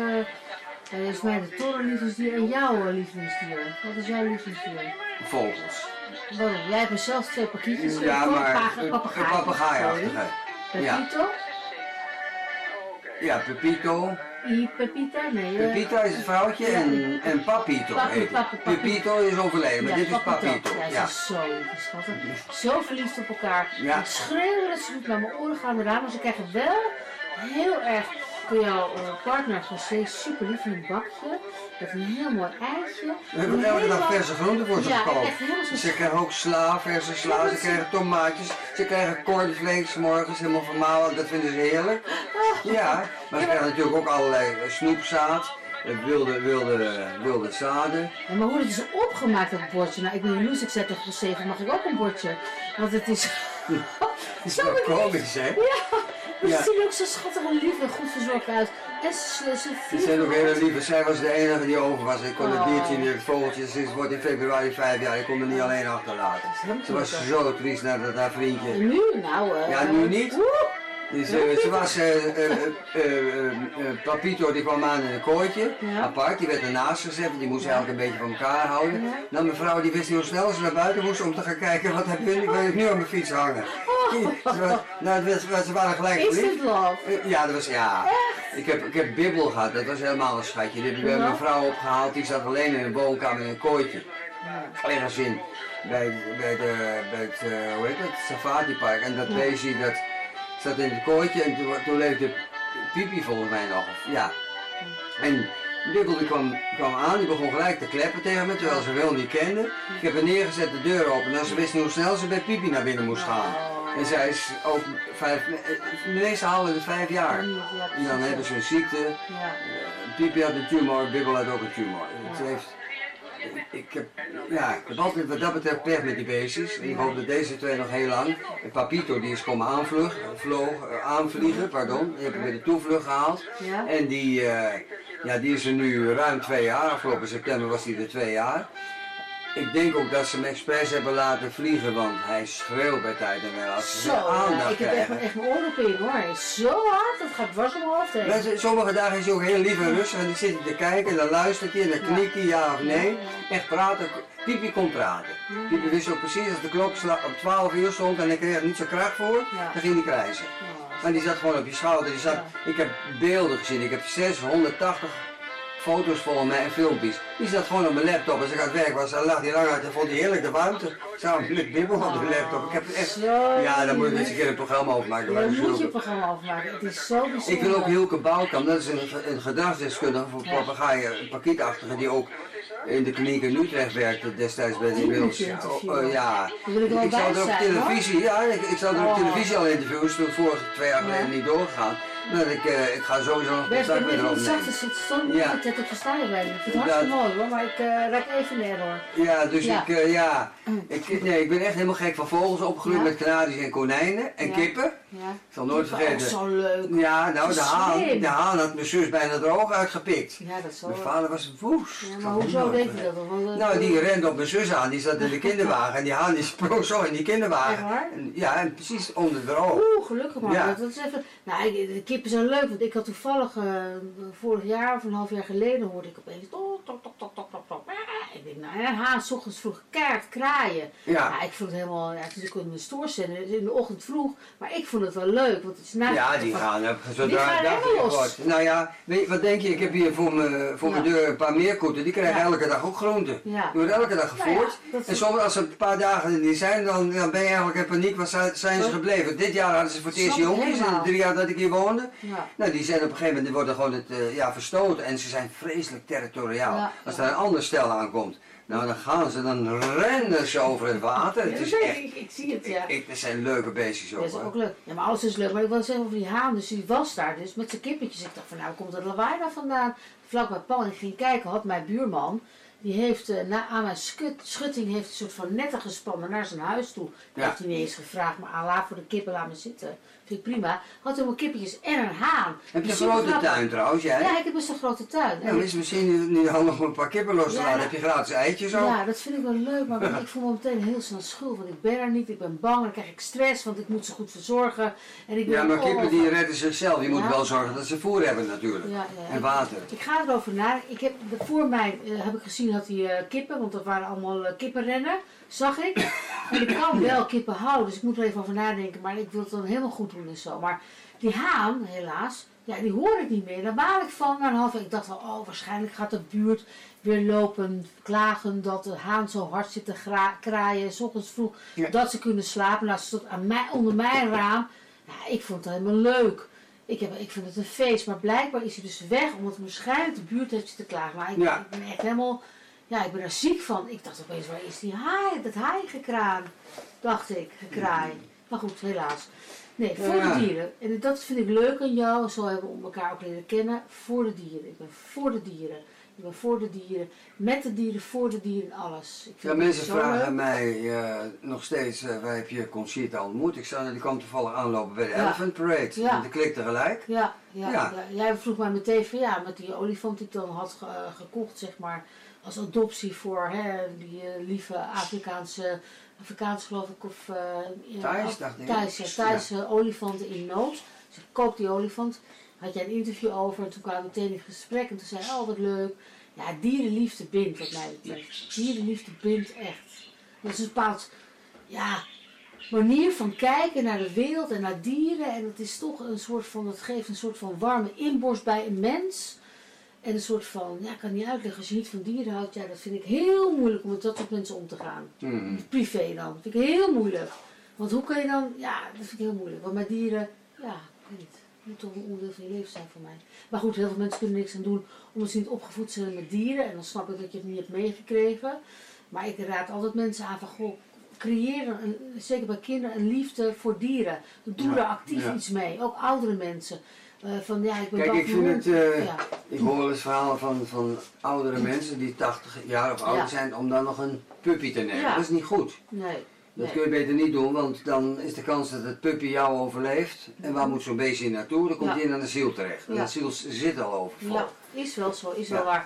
is mij de torenlievelingsdier en jouw lievelingsdier? Wat is jouw lievelingsdier? Vogels. Jij hebt zelfs 2 pakietjes. Ja, maar een papegaaiachtige. Pepito? Ja, Pepito. Pepita? Nee. Pepita is het vrouwtje en Papito heet het. Pepito is overleden, maar dit is Papito. Ja, ze is zo lief, schattig. Zo verliefd op elkaar. Ja. Ik schreeuw dat ze niet naar mijn oren gaan eraan, maar ze krijgen wel heel erg voor jouw partner gezegd, super lief in een bakje. Met een heel mooi eitje. We hebben elke dag verse groenten voor ze gekookt. Ze krijgen ook verse sla, ze krijgen tomaatjes, ze krijgen cornflakes morgens helemaal vermalen, dat vinden ze heerlijk. Ja, maar ze krijgen natuurlijk ook allerlei snoepzaad, wilde zaden. Ja, maar hoe het is opgemaakt, dat bordje? Nou, ik ben jaloers, ik zei tegen Steven, mag ik ook een bordje? Want het is... Het is wel komisch, hè? Ja, ze zien ook zo schattig en lief en goed verzorgd uit. En ze zijn ook hele lieve. Zij was de enige die over was. Ik kon het diertje in het vogeltje, sinds wordt in februari 5 jaar. Ik kon er niet alleen achterlaten. Ze was zo triest naar haar vriendje. En nu? Nou, ja, nu niet. Dus, ze was, Papito die kwam aan in een kooitje, apart, die werd ernaast gezet, die moest eigenlijk een beetje van elkaar houden. Nou, mijn vrouw die wist niet hoe snel ze naar buiten moest om te gaan kijken, wat heb ik nu aan mijn fiets hangen. Ze waren gelijk verliefd. Instant love? Ja, dat was, Ik heb Bibbel gehad, dat was helemaal een schatje. Die heb ik mijn vrouw opgehaald, die zat alleen in een woonkamer in een kooitje. Ergens bij het, hoe heet het, Safari Park. En dat beestje, dat zat in het kooitje en toen leefde Pipi volgens mij nog. Ja. En Bibbel die kwam aan, die begon gelijk te kleppen tegen me, terwijl ze wel niet kende. Ik heb haar neergezet, de deur open en ze wist niet hoe snel ze bij Pipi naar binnen moest gaan. En zij is ook de meeste halen er 5 jaar. En dan hebben ze een ziekte. Pipi had een tumor, Bibbel had ook een tumor. Het heeft, ik heb altijd wat dat betreft pech met die beestjes. Ik hoop dat deze 2 nog heel lang. En Papito die is komen aanvliegen, die heb ik weer de toevlucht gehaald. En die is er nu ruim 2 jaar. Afgelopen september was hij er 2 jaar. Ik denk ook dat ze hem expres hebben laten vliegen, want hij schreeuwt bij tijd en wel. Als ze Zo, aandacht ik heb echt mijn oor op in hoor. Hij is zo hard, dat gaat dwars om mijn hoofd heen. krijgen. Sommige dagen is hij ook heel lief en rustig en die zit hij te kijken en dan luistert hij en dan knikt hij ja of nee. Echt praten. Pipi kon praten. Pipi wist ook precies als de klok op 12 uur stond en ik kreeg er niet zo kracht voor, dan ging hij krijzen. Maar die zat gewoon op je schouder. Ik heb beelden gezien, ik heb 680 foto's volgens mij en filmpjes. Die zat gewoon op mijn laptop. Als ik aan het werk was, dan lag hij lang uit en vond hij heerlijk de warmte. Samen met bibbel op de laptop. Ik heb echt... Ja, daar moet ik eens een keer een programma over maken. Daar moet je een programma over maken. Het is zo bijzonder. Ik wil ook Hilke Bouwkamp, dat is een gedragsdeskundige voor papegaaien, een pakietachtige die ook in de kliniek in Utrecht werkte destijds bij de Wils. Ja, ik zou er op televisie, ik zou er op televisie al interviewen, is toen vorige 2 jaar geleden niet doorgegaan. Maar ik ga sowieso nog contact met haar opnemen. Het zit zo moeilijk dat ik versta je bij me. Ik vind het hartstikke mooi hoor, maar ik raak even neer hoor. Ja, dus ik ben echt helemaal gek van vogels opgegroeid met kanaries en konijnen en kippen. Ja. Ik zal nooit vergeten. Dat is zo leuk. Ja, nou de haan had mijn zus bijna de ogen uitgepikt. Ja, dat is zo. Mijn vader was woest. Ja, maar hoezo deed hij dat dan? Nou, die rende op mijn zus aan, die zat in de kinderwagen en die haan die sprong zo in die kinderwagen. Echt waar? Ja, en precies onder de oog. Gelukkig maar. Ja. Dat is even... Nou, de kippen zijn leuk, want ik had toevallig vorig jaar of een half jaar geleden hoorde ik opeens tok, tok, tok, tok, tok, tok, tok. Ik denk, nou, en een haan 's ochtends vroeg keihard kraaien. Ja. Nou, ik vond het helemaal, dus ik kon me stoorzenden in de ochtend vroeg, maar ik vond het wel leuk, want het is na... Ja, die gaan zodra die gaan helemaal los. Nou ja, weet je, wat denk je, ik heb hier voor mijn deur een paar meerkoeten, die krijgen elke dag ook groenten. Ja. Die worden elke dag gevoerd. Ja, en soms als ze een paar dagen er niet zijn, dan ben je eigenlijk in paniek, waar zijn ze gebleven? Dit jaar hadden ze voor het eerst jongetjes, in de 3 jaar dat ik hier woonde. Ja. Nou, die zijn op een gegeven moment, die worden gewoon verstoten en ze zijn vreselijk territoriaal. Ja. Als er een ander stel aankomt, nou dan rennen ze over het water. Het is echt, ik zie het, ja. Het zijn leuke beestjes ook. Dat is ook leuk. Ja, maar alles is leuk. Maar ik wil zeggen over die haan, dus die was daar dus met zijn kippetjes. Ik dacht van nou, komt dat lawaai daar vandaan? Vlak bij Paul, en ik ging kijken, had mijn buurman, die heeft aan mijn schutting heeft een soort van netten gespannen naar zijn huis toe. Dat heeft hij niet eens gevraagd, maar laat voor de kippen, laat me zitten. Vind ik prima. Had helemaal kippetjes en een haan. Heb je een grote tuin trouwens, jij? Ja, ik heb best een grote tuin. Ja, misschien nu al nog een paar kippen los te laten. Heb je gratis eitjes ook? Ja, dat vind ik wel leuk, maar ik voel me meteen heel snel schuld, want ik ben er niet, ik ben bang, dan krijg ik stress, want ik moet ze goed verzorgen. En ik ja, maar kippen die redden zichzelf, die moeten wel zorgen dat ze voer hebben natuurlijk. Ja. En water. Ik ga erover na. Voor mij heb ik gezien dat die kippen, want dat waren allemaal kippenrennen, zag ik. En ik kan wel kippen houden, dus ik moet er even over nadenken, maar ik wil het dan helemaal goed doen en zo. Maar die haan, helaas, ja, die hoor ik niet meer. Daar baal ik van. Na een half uur, ik dacht wel, waarschijnlijk gaat de buurt weer lopen, klagen dat de haan zo hard zit te kraaien, 's ochtends vroeg, dat ze kunnen slapen. Nou, ze stond onder mijn raam. Ja, ik vond het helemaal leuk. Ik vind het een feest, maar blijkbaar is hij dus weg, omdat waarschijnlijk de buurt heeft zitten klagen. Maar ik ben echt helemaal, ik ben er ziek van. Ik dacht opeens, waar is die haai, dat haaigekraan, dacht ik, gekraai. Maar goed, helaas. Nee, voor de dieren. En dat vind ik leuk aan jou, zo hebben we elkaar ook leren kennen. Voor de dieren. Ik ben voor de dieren. Ik ben voor de dieren, met de dieren, voor de dieren, alles. Ik vind mensen vragen mij nog steeds, waar heb je Conchita ontmoet? Die kwam toevallig aanlopen bij de Elephant Parade. Ja. En die klikte gelijk. Ja. Jij vroeg mij meteen van met die olifant die ik dan had gekocht, zeg maar, als adoptie voor die lieve Afrikaans geloof ik, of Thaise olifanten in nood. Dus ik koop die olifant. Had jij een interview over en toen kwamen we meteen in gesprek en toen zei hij, wat leuk. Ja, dierenliefde bindt wat mij betreft. Dierenliefde bindt echt. Dat is een bepaald, manier van kijken naar de wereld en naar dieren. En het is toch een soort van, het geeft een soort van warme inborst bij een mens. En een soort van, ik kan niet uitleggen, als je niet van dieren houdt, dat vind ik heel moeilijk om met dat soort mensen om te gaan. Privé dan, dat vind ik heel moeilijk. Want hoe kan je dan, dat vind ik heel moeilijk. Want met dieren, ik weet niet. Het moet toch een onderdeel van je leven zijn voor mij. Maar goed, heel veel mensen kunnen niks aan doen omdat ze niet opgevoed zijn met dieren. En dan snap ik dat je het niet hebt meegekregen. Maar ik raad altijd mensen aan van, creëer, zeker bij kinderen, een liefde voor dieren. Doe er actief iets mee. Ook oudere mensen. Ik ben Kijk, ik vind het, ik hoor wel eens verhalen van oudere mensen die 80 jaar of ouder zijn om dan nog een puppy te nemen. Dat is niet goed. Nee. Dat kun je beter niet doen, want dan is de kans dat het puppy jou overleeft. En waar moet zo'n beestje naartoe? Dan komt hij in aan de ziel terecht. En de ziel zit al overvol. Ja, is wel zo, is wel waar.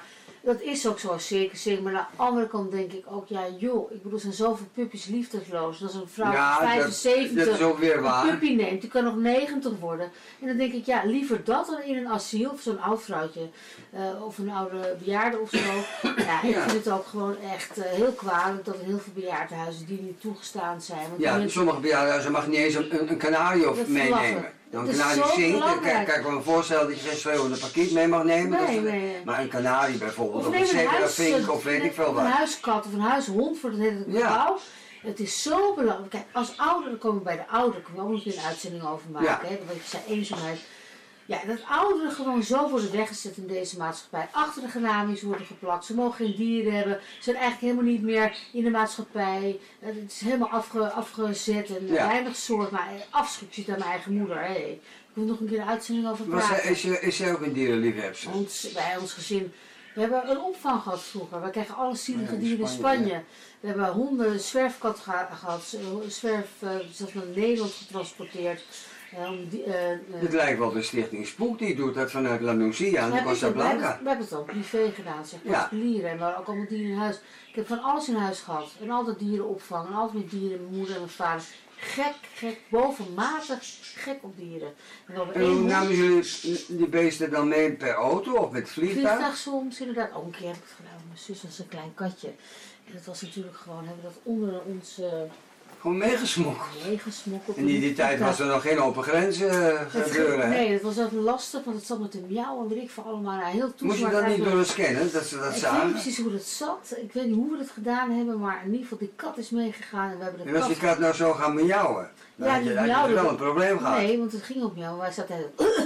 Dat is ook zo, zeker. Maar aan de andere kant denk ik ook, ja joh, ik bedoel, er zijn zoveel puppies liefdesloos. Dat is een vrouw van 75 dat is ook weer waar. een puppy neemt, die kan nog 90 worden. En dan denk ik, ja, liever dat dan in een asiel, of zo'n oud vrouwtje, of een oude bejaarde of zo. Ja, ik vind het ook gewoon echt heel kwalijk dat er heel veel bejaardenhuizen die niet toegestaan zijn. Want ja, mensen, sommige bejaardenhuizen mag niet eens een kanarie of meenemen. Een kanarie zingt, kijk, ik kan me voorstellen dat je geen schreeuwende pakiet mee mag nemen. Nee. Maar een kanarie bijvoorbeeld, of neem een zebra vink of weet ik veel wat. Een huiskat of een huishond voor het hele gebouw. Het is zo belangrijk. Kijk, als ouderen komen bij de ouderen, kunnen we ook nog een uitzending over maken. Hè? Want je zei eenzaamheid. Ja, dat ouderen gewoon zo worden weggezet in deze maatschappij. Achter de geraniums worden geplakt. Ze mogen geen dieren hebben. Ze zijn eigenlijk helemaal niet meer in de maatschappij. Het is helemaal afgezet en weinig zorg. Maar afschrik zit aan mijn eigen moeder. Hey. Ik wil nog een keer een uitzending over praten. Is jij ook een dierenliefhebster? Bij ons gezin. We hebben een opvang gehad vroeger. We kregen alle zielige dieren in Spanje. Ja. We hebben honden, zwerfkat gehad. Zwerf zelfs naar Nederland getransporteerd. Het lijkt wel de stichting Spook die doet dat vanuit La Nucia en de Costa Blanca. We hebben het ook privé gedaan, zeg, particulieren. En we hadden ook allemaal dieren in huis. Ik heb van alles in huis gehad. En altijd dierenopvang. En altijd met dieren, mijn moeder en mijn vader. Gek, bovenmatig gek op dieren. En hoe namen jullie die beesten dan mee per auto of met vliegtuig? Vliegtuig soms, inderdaad. Ook een keer heb ik het gedaan. Mijn zus was een klein katje. En dat was natuurlijk gewoon, hebben we dat onder ons... Gewoon meegesmokkeld. Meegesmokkeld. En in die tijd was er nog geen open grenzen gebeuren. Nee, dat was even lastig, want het zat met de miauw en weet ik van allemaal. Nou, heel moest je dat niet door het scannen, dat ze dat zagen? Ik weet niet precies hoe dat zat. Ik weet niet hoe we dat gedaan hebben, maar in ieder geval die kat is meegegaan. En we hebben de en als die kat nou zo gaan miauwen, dan had je wel een probleem gehad. Nee, want het ging op jou. Wij zaten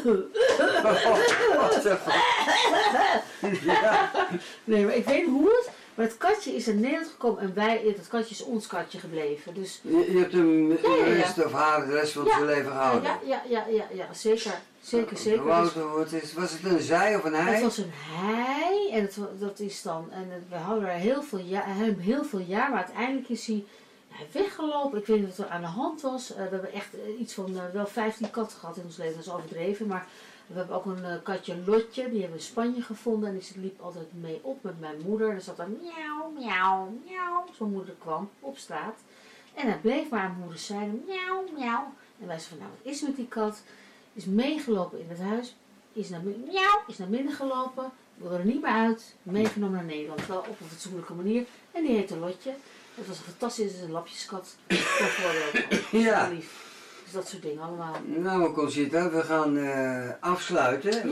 Nee, maar ik weet niet hoe het... Maar het katje is in Nederland gekomen en dat katje is ons katje gebleven. Dus... Je hebt hem de rest of haar de rest van zijn leven gehouden? Ja, zeker. Was het een zij of een hij? Het was een hij en dat is dan, en we hadden er heel veel jaar, maar uiteindelijk is hij weggelopen. Ik weet niet wat er aan de hand was. We hebben echt iets van wel 15 katten gehad in ons leven, dat is overdreven, maar... We hebben ook een katje Lotje, die hebben we in Spanje gevonden en die liep altijd mee op met mijn moeder. En dan zat dan miauw. Zo'n moeder kwam op straat. En hij bleef maar aan mijn moeder zeiden miauw. En wij zeiden van, nou wat is met die kat? Is meegelopen in het huis, is naar binnen gelopen, wilde er niet meer uit, meegenomen naar Nederland. Wel op een fatsoenlijke manier. En die heette Lotje. Dat was een fantastische lapjeskat. Bijvoorbeeld. Ja. Lief. Dus dat soort dingen allemaal. Nou Conchita, we gaan afsluiten. We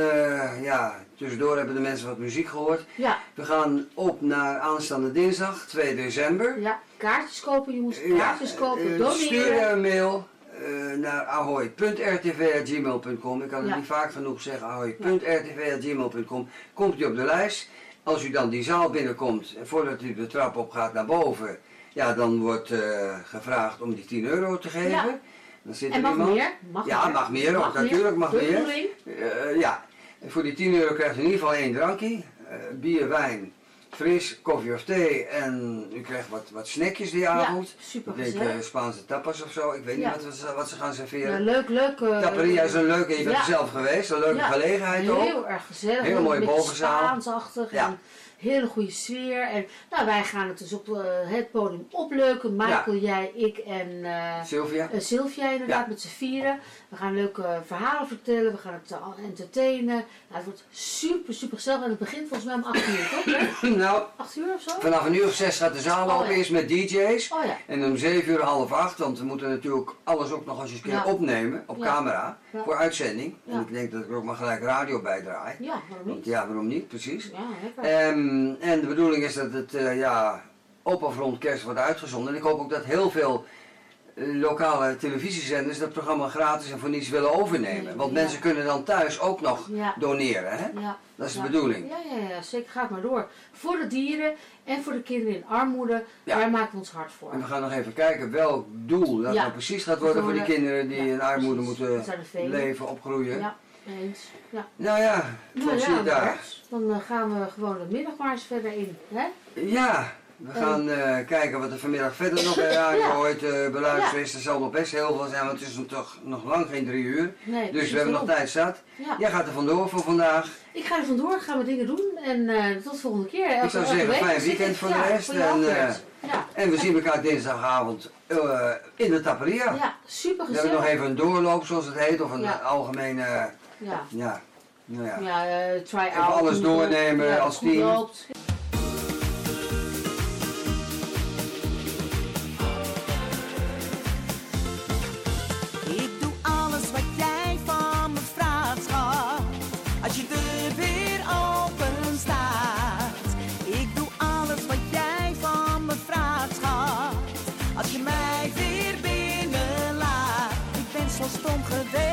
gaan, tussendoor hebben de mensen wat muziek gehoord. Ja. We gaan op naar aanstaande dinsdag, 2 december. Ja, kaartjes kopen, je moet kaartjes kopen, doneren. Stuur een mail naar ahoy.rtv@gmail.com. Ik kan het niet vaak genoeg zeggen, ahoy.rtv@gmail.com. Komt u op de lijst. Als u dan die zaal binnenkomt en voordat u de trap op gaat naar boven, ja, dan wordt gevraagd om die €10 te geven. Ja. Dan zit er mag iemand. Meer? Mag meer ook, natuurlijk mag meer. Ja, en voor die €10 krijgt u in ieder geval 1 drankje. Bier, wijn, fris, koffie of thee en u krijgt wat snackjes die avond. Ja, super ik denk Spaanse tapas of zo, ik weet niet wat ze gaan serveren. Ja, leuk. Taperia is een leuke, je bent er zelf geweest, een leuke gelegenheid ook. Heel erg gezellig. Hele mooie bovenzaal. Spaansachtig. Ja. Hele goede sfeer. En nou, wij gaan het dus op het podium opleuken. Michael, jij, ik en Sylvia inderdaad, met z'n vieren. We gaan leuke verhalen vertellen. We gaan het entertainen. Nou, het wordt super gezellig. En het begint volgens mij om 8 uur, toch? Nou, 8 uur of zo? Vanaf 1:06 gaat de zaal open. Eerst met DJ's. Oh, ja. En om 7:00, 7:30, want we moeten natuurlijk alles ook nog eens een keer opnemen op camera. Ja. Voor uitzending. En ik denk dat ik er ook maar gelijk radio bij draai. Ja, waarom niet? Want, ja, waarom niet, precies. Ja, en de bedoeling is dat het op of rond kerst wordt uitgezonden. En ik hoop ook dat heel veel lokale televisiezenders dat programma gratis en voor niets willen overnemen. Want mensen kunnen dan thuis ook nog doneren. Hè? Ja. Dat is de bedoeling. Ja, zeker. Gaat maar door. Voor de dieren en voor de kinderen in armoede, daar maken we ons hard voor. En we gaan nog even kijken welk doel dat nou precies gaat worden voor die kinderen die in armoede moeten leven, opgroeien. Ja, eens. Ja. Nou ja, dan gaan we gewoon de middag maar eens verder in. Hè? Ja, We gaan kijken wat er vanmiddag verder nog bij Radio ooit beluisteren is. Er zal nog best heel veel zijn, want het is toch nog lang geen 3 uur. Nee, dus we hebben nog tijd zat. Ja. Jij gaat er vandoor voor vandaag. Ik ga er vandoor, gaan we dingen doen en tot de volgende keer. Ik zou zeggen, fijn weekend voor de rest. En we zien elkaar dinsdagavond in de Taperia. Ja, super gezellig. We hebben nog even een doorloop, zoals het heet, of een algemene... try-out. Even alles doornemen als team. Loopt. Ik doe alles wat jij van me vraagt, schat. Als je deur weer open staat. Ik doe alles wat jij van me vraagt, schat. Als je mij weer binnenlaat. Ik ben zo stom geweest.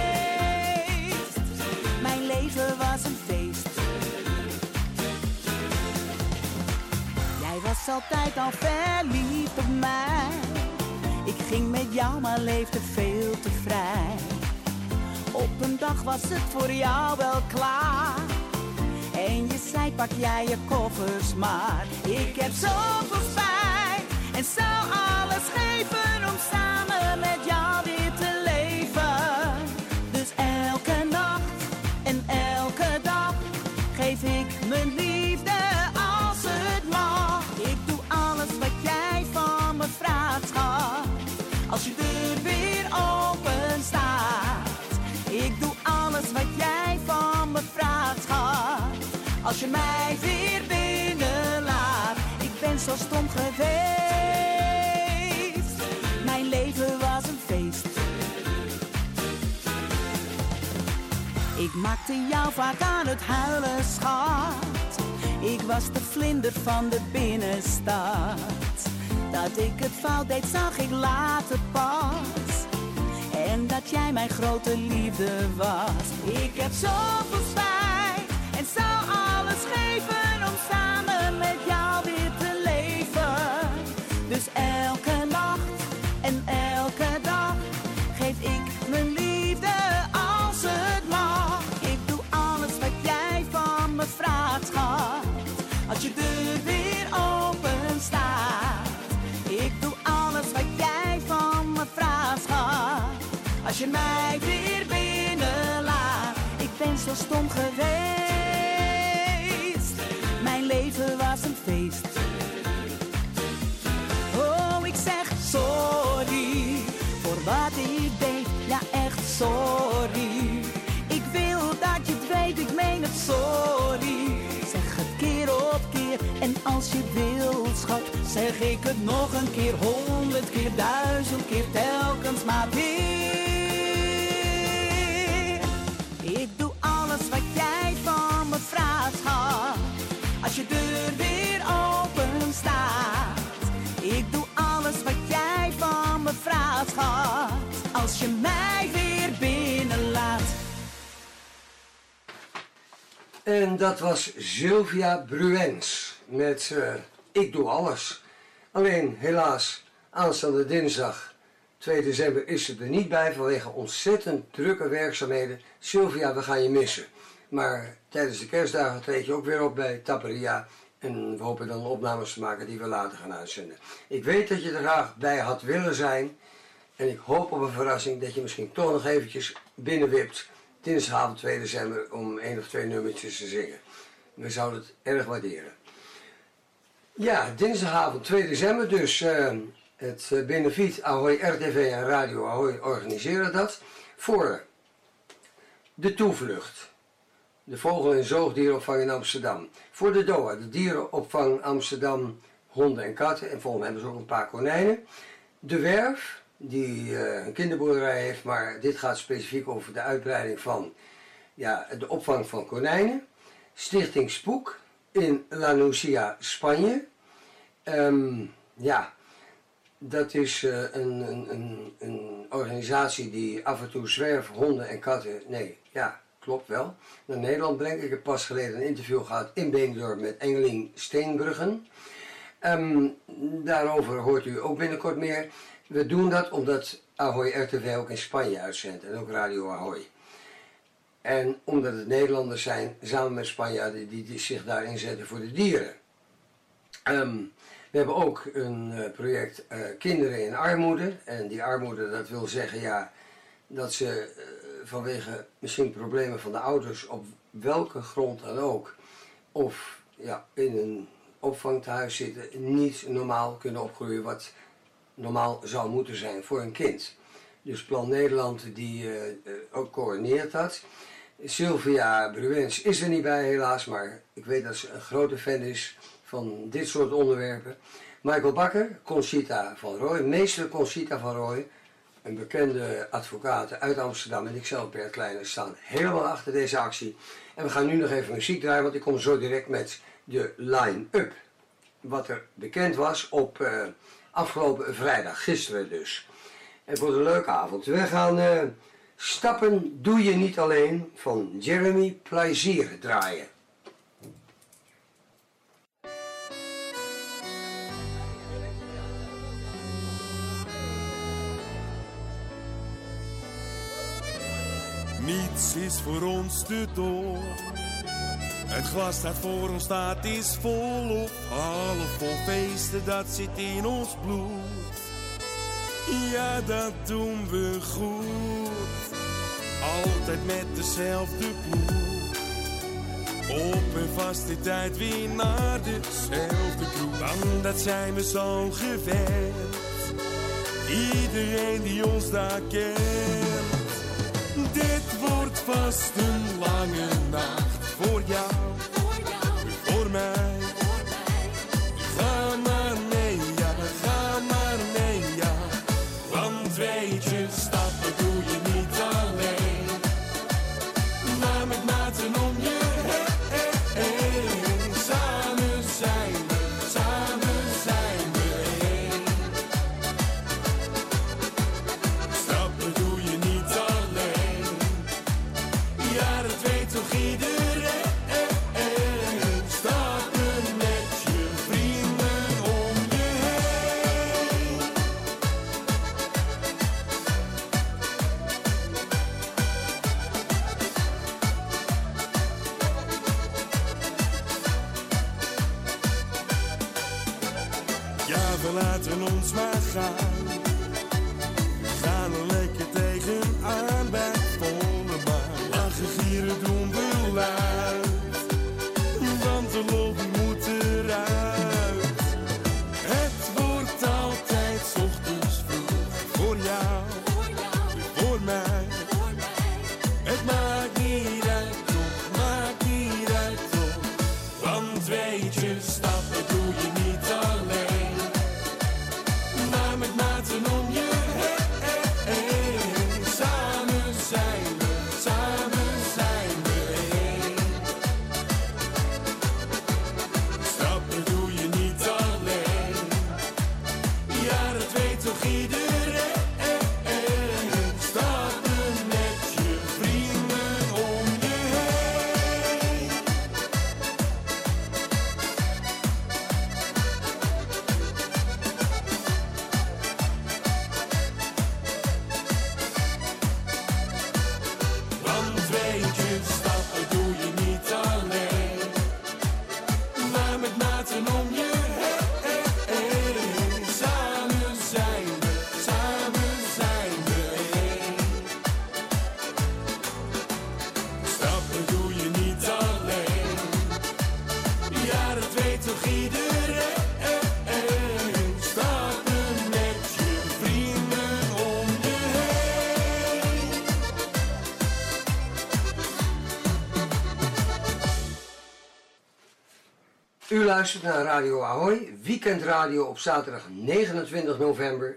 Mijn leven was een feest. Jij was altijd al verliefd op mij. Ik ging met jou, maar leefde veel te vrij. Op een dag was het voor jou wel klaar. En je zei, pak jij je koffers maar. Ik heb zoveel spijt en zou alles geven om samen met jou weer te leven. Dus elke nacht en elke dag geef ik mijn liefde als het mag. Ik doe alles wat jij van me vraagt, schat. Als je deur weer open staat. Ik doe alles wat jij van me vraagt, schat. Als je mij weer binnenlaat. Ik ben zo stom geweest. Mijn leven was een feest. Ik maakte jou vaak aan het huilen, schat. Ik was de vlinder van de binnenstad. Dat ik het fout deed, zag ik later pas. En dat jij mijn grote liefde was. Ik heb zoveel spijt en zou alles geven om samen met jou weer te leven. Dus elke nacht en elke dag geef ik mijn liefde als het mag. Ik doe alles wat jij van me vraagt, schat. Als je deur weer open staat. Ik doe alles wat jij van me vraagt, schat. Als je mij weer binnenlaat. Ik ben zo stom geweest. Mijn leven was een feest. Oh, ik zeg sorry voor wat ik deed. Ja, echt sorry. Ik wil dat je het weet, ik meen het, sorry. Zeg het keer op keer en als je wilt, schat, zeg ik het nog een keer, 100 keer, 1000 keer, telkens maar weer. Ik doe alles wat jij van me vraagt, schat. Als je deur weer open staat. Ik doe alles wat jij van me vraagt, schat. Als je mij weer binnenlaat. En dat was Sylvia Bruens met Ik doe alles. Alleen helaas, aanstaande dinsdag 2 december is ze er niet bij vanwege ontzettend drukke werkzaamheden. Sylvia, we gaan je missen. Maar tijdens de kerstdagen treed je ook weer op bij Taperia. En we hopen dan opnames te maken die we later gaan uitzenden. Ik weet dat je er graag bij had willen zijn. En ik hoop op een verrassing dat je misschien toch nog eventjes binnenwipt. Dinsdagavond 2 december om 1 of 2 nummertjes te zingen. We zouden het erg waarderen. Ja, dinsdagavond 2 december dus het benefiet Ahoy RTV en Radio Ahoy organiseren dat voor de Toevlucht. De vogel- en zoogdierenopvang in Amsterdam. Voor de DOA, de dierenopvang Amsterdam, honden en katten. En volgens mij hebben ze ook een paar konijnen. De Werf, die een kinderboerderij heeft, maar dit gaat specifiek over de uitbreiding van de opvang van konijnen. Stichting Spook in La Nucia, Spanje. Dat is een organisatie die af en toe zwerfhonden en katten, klopt wel, naar Nederland brengt. Ik heb pas geleden een interview gehad in Beendorp met Engelien Steenbruggen. Daarover hoort u ook binnenkort meer. We doen dat omdat Ahoy RTV ook in Spanje uitzendt en ook Radio Ahoy. En omdat het Nederlanders zijn, samen met Spanjaarden die zich daar inzetten voor de dieren. We hebben ook een project Kinderen in Armoede. En die armoede, dat wil zeggen ja, dat ze vanwege misschien problemen van de ouders op welke grond dan ook, of ja, in een opvangtehuis zitten, niet normaal kunnen opgroeien wat normaal zou moeten zijn voor een kind. Dus Plan Nederland die ook coördineert dat. Sylvia Bruens is er niet bij helaas, maar ik weet dat ze een grote fan is van dit soort onderwerpen. Michael Bakker, Conchita van Rooij, meester Conchita van Rooij, een bekende advocaat uit Amsterdam en ikzelf Bert Kleiner staan helemaal achter deze actie. En we gaan nu nog even muziek draaien, want ik kom zo direct met de line-up. Wat er bekend was op afgelopen vrijdag, gisteren dus. En voor een leuke avond. We gaan Stappen doe je niet alleen van Jeremy Plezier draaien. Niets is voor ons te door. Het glas dat voor ons staat is vol of half vol. Feesten, dat zit in ons bloed. Ja, dat doen we goed. Altijd met dezelfde ploeg. Op en vast de tijd weer naar dezelfde kroeg. Want dat zijn we zo gewend. Iedereen die ons daar kent. Dit wordt vast een lange nacht voor jou, voor mij. Ga maar mee, ja, ga maar mee, ja. Want weet je, stappen doe je niet alleen, maar met maten om je heen. Samen zijn we één. Stappen doe je niet alleen. Ja, dat weet toch iedereen. Stappen met je vrienden om je heen. Ja, we laten ons maar gaan. We gaan er lekker tegenaan bij volle baan. Lachen, gieren doen we luid, want de lol moet eruit. Het wordt altijd 's ochtends vroeg voor jou, voor mij. Het maakt niet uit toch, maakt niet uit toch. Want weet je, stappen doe je niet alleen, maar met maten om je heen. Samen zijn we één. Stappen doe je niet alleen. Ja, dat weet toch iedereen. Stappen met je vrienden om je heen. Want weet je, stappen doe je niet alleen, maar met maten om je heen. Samen zijn we één. Stappen doe je niet alleen. Ja, dat weet toch iedereen. Stappen met je vrienden om je heen. U luistert naar Radio Ahoy, weekendradio op zaterdag 29 november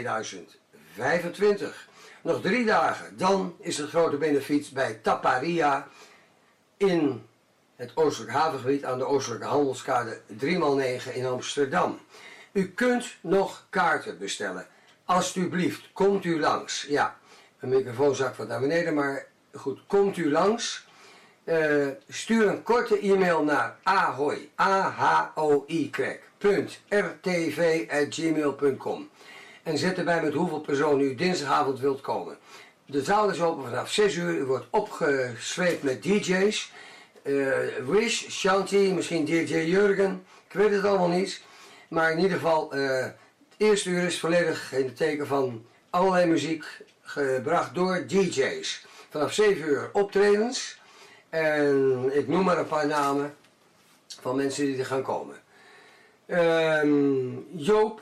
2025. Nog 3 dagen, dan is het grote benefiet bij Taparia in het Oostelijk Havengebied aan de Oostelijke Handelskade 3x9 in Amsterdam. U kunt nog kaarten bestellen. Alsjeblieft, komt u langs. Ja, mijn microfoon zakt wat naar beneden, maar goed, komt u langs. Stuur een korte e-mail naar ahoy.rtv@gmail.com en zet erbij met hoeveel personen u dinsdagavond wilt komen. De zaal is open vanaf 6 uur. U wordt opgesweept met DJ's. Wish, Shanti, misschien DJ Jurgen. Ik weet het allemaal niet. Maar in ieder geval, het eerste uur is volledig in het teken van allerlei muziek gebracht door DJ's. Vanaf 7 uur optredens. En ik noem maar een paar namen van mensen die er gaan komen. Joop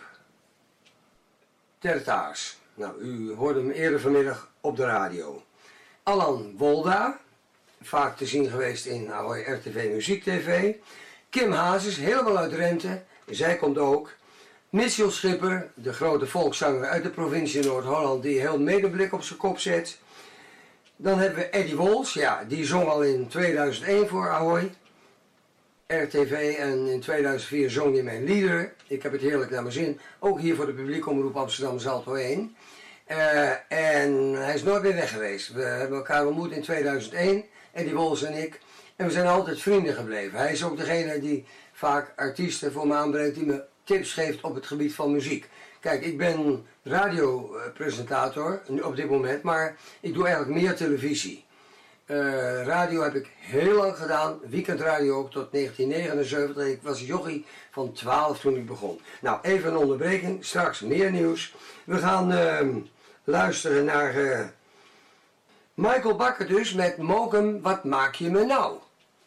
Tertaars. Nou, u hoorde hem eerder vanmiddag op de radio. Alan Wolda, vaak te zien geweest in Ahoy RTV Muziek TV. Kim Hazes, helemaal uit Drenthe, zij komt ook. Mitchell Schipper, de grote volkszanger uit de provincie Noord-Holland, die heel Medemblik op zijn kop zet. Dan hebben we Eddie Wols, ja, die zong al in 2001 voor Ahoy RTV en in 2004 zong hij mijn liederen. Ik heb het heerlijk naar mijn zin, ook hier voor de publieke omroep Amsterdam Zalto 1. En hij is nooit meer weg geweest. We hebben elkaar ontmoet in 2001, Eddie Wols en ik. En we zijn altijd vrienden gebleven. Hij is ook degene die vaak artiesten voor me aanbrengt, die me tips geeft op het gebied van muziek. Kijk, ik ben radiopresentator op dit moment, maar ik doe eigenlijk meer televisie. Radio heb ik heel lang gedaan, weekendradio ook tot 1979. Ik was jochie van 12 toen ik begon. Nou, even een onderbreking, straks meer nieuws. We gaan luisteren naar Michael Bakker dus met Mokum, wat maak je me nou?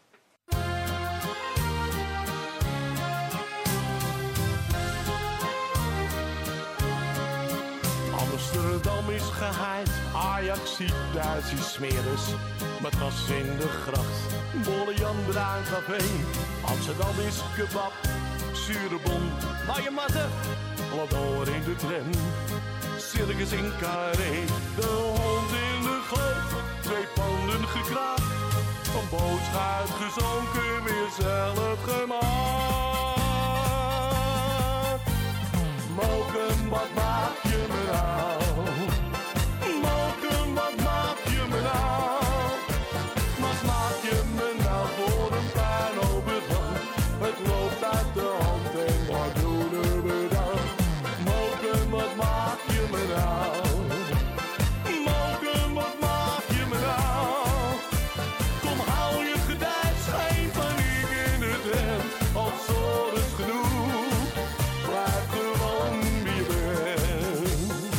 Amsterdam is geheid, Ajax ziet Duitse smeres. Met was in de gracht, Bolle Jan Bruin Café. Amsterdam is kebab, zure bon, maaie matten, wat door in de tram. Circus in Carré, de hond in de goot, 2 panden gekraakt. Een bootschuit gezonken, weer zelf gemaakt. Mokum, wat maak je me nou? Mokum, wat maak je me nou? Wat maak je me nou voor een puinovergang? Het loopt uit de hand en wat doen we dan? Mokum, wat maak je me nou? Mokum, wat maak je me nou? Kom, hou je gedijs, geen paniek in het hemd. Als zon is genoeg, blijf gewoon wie je bent.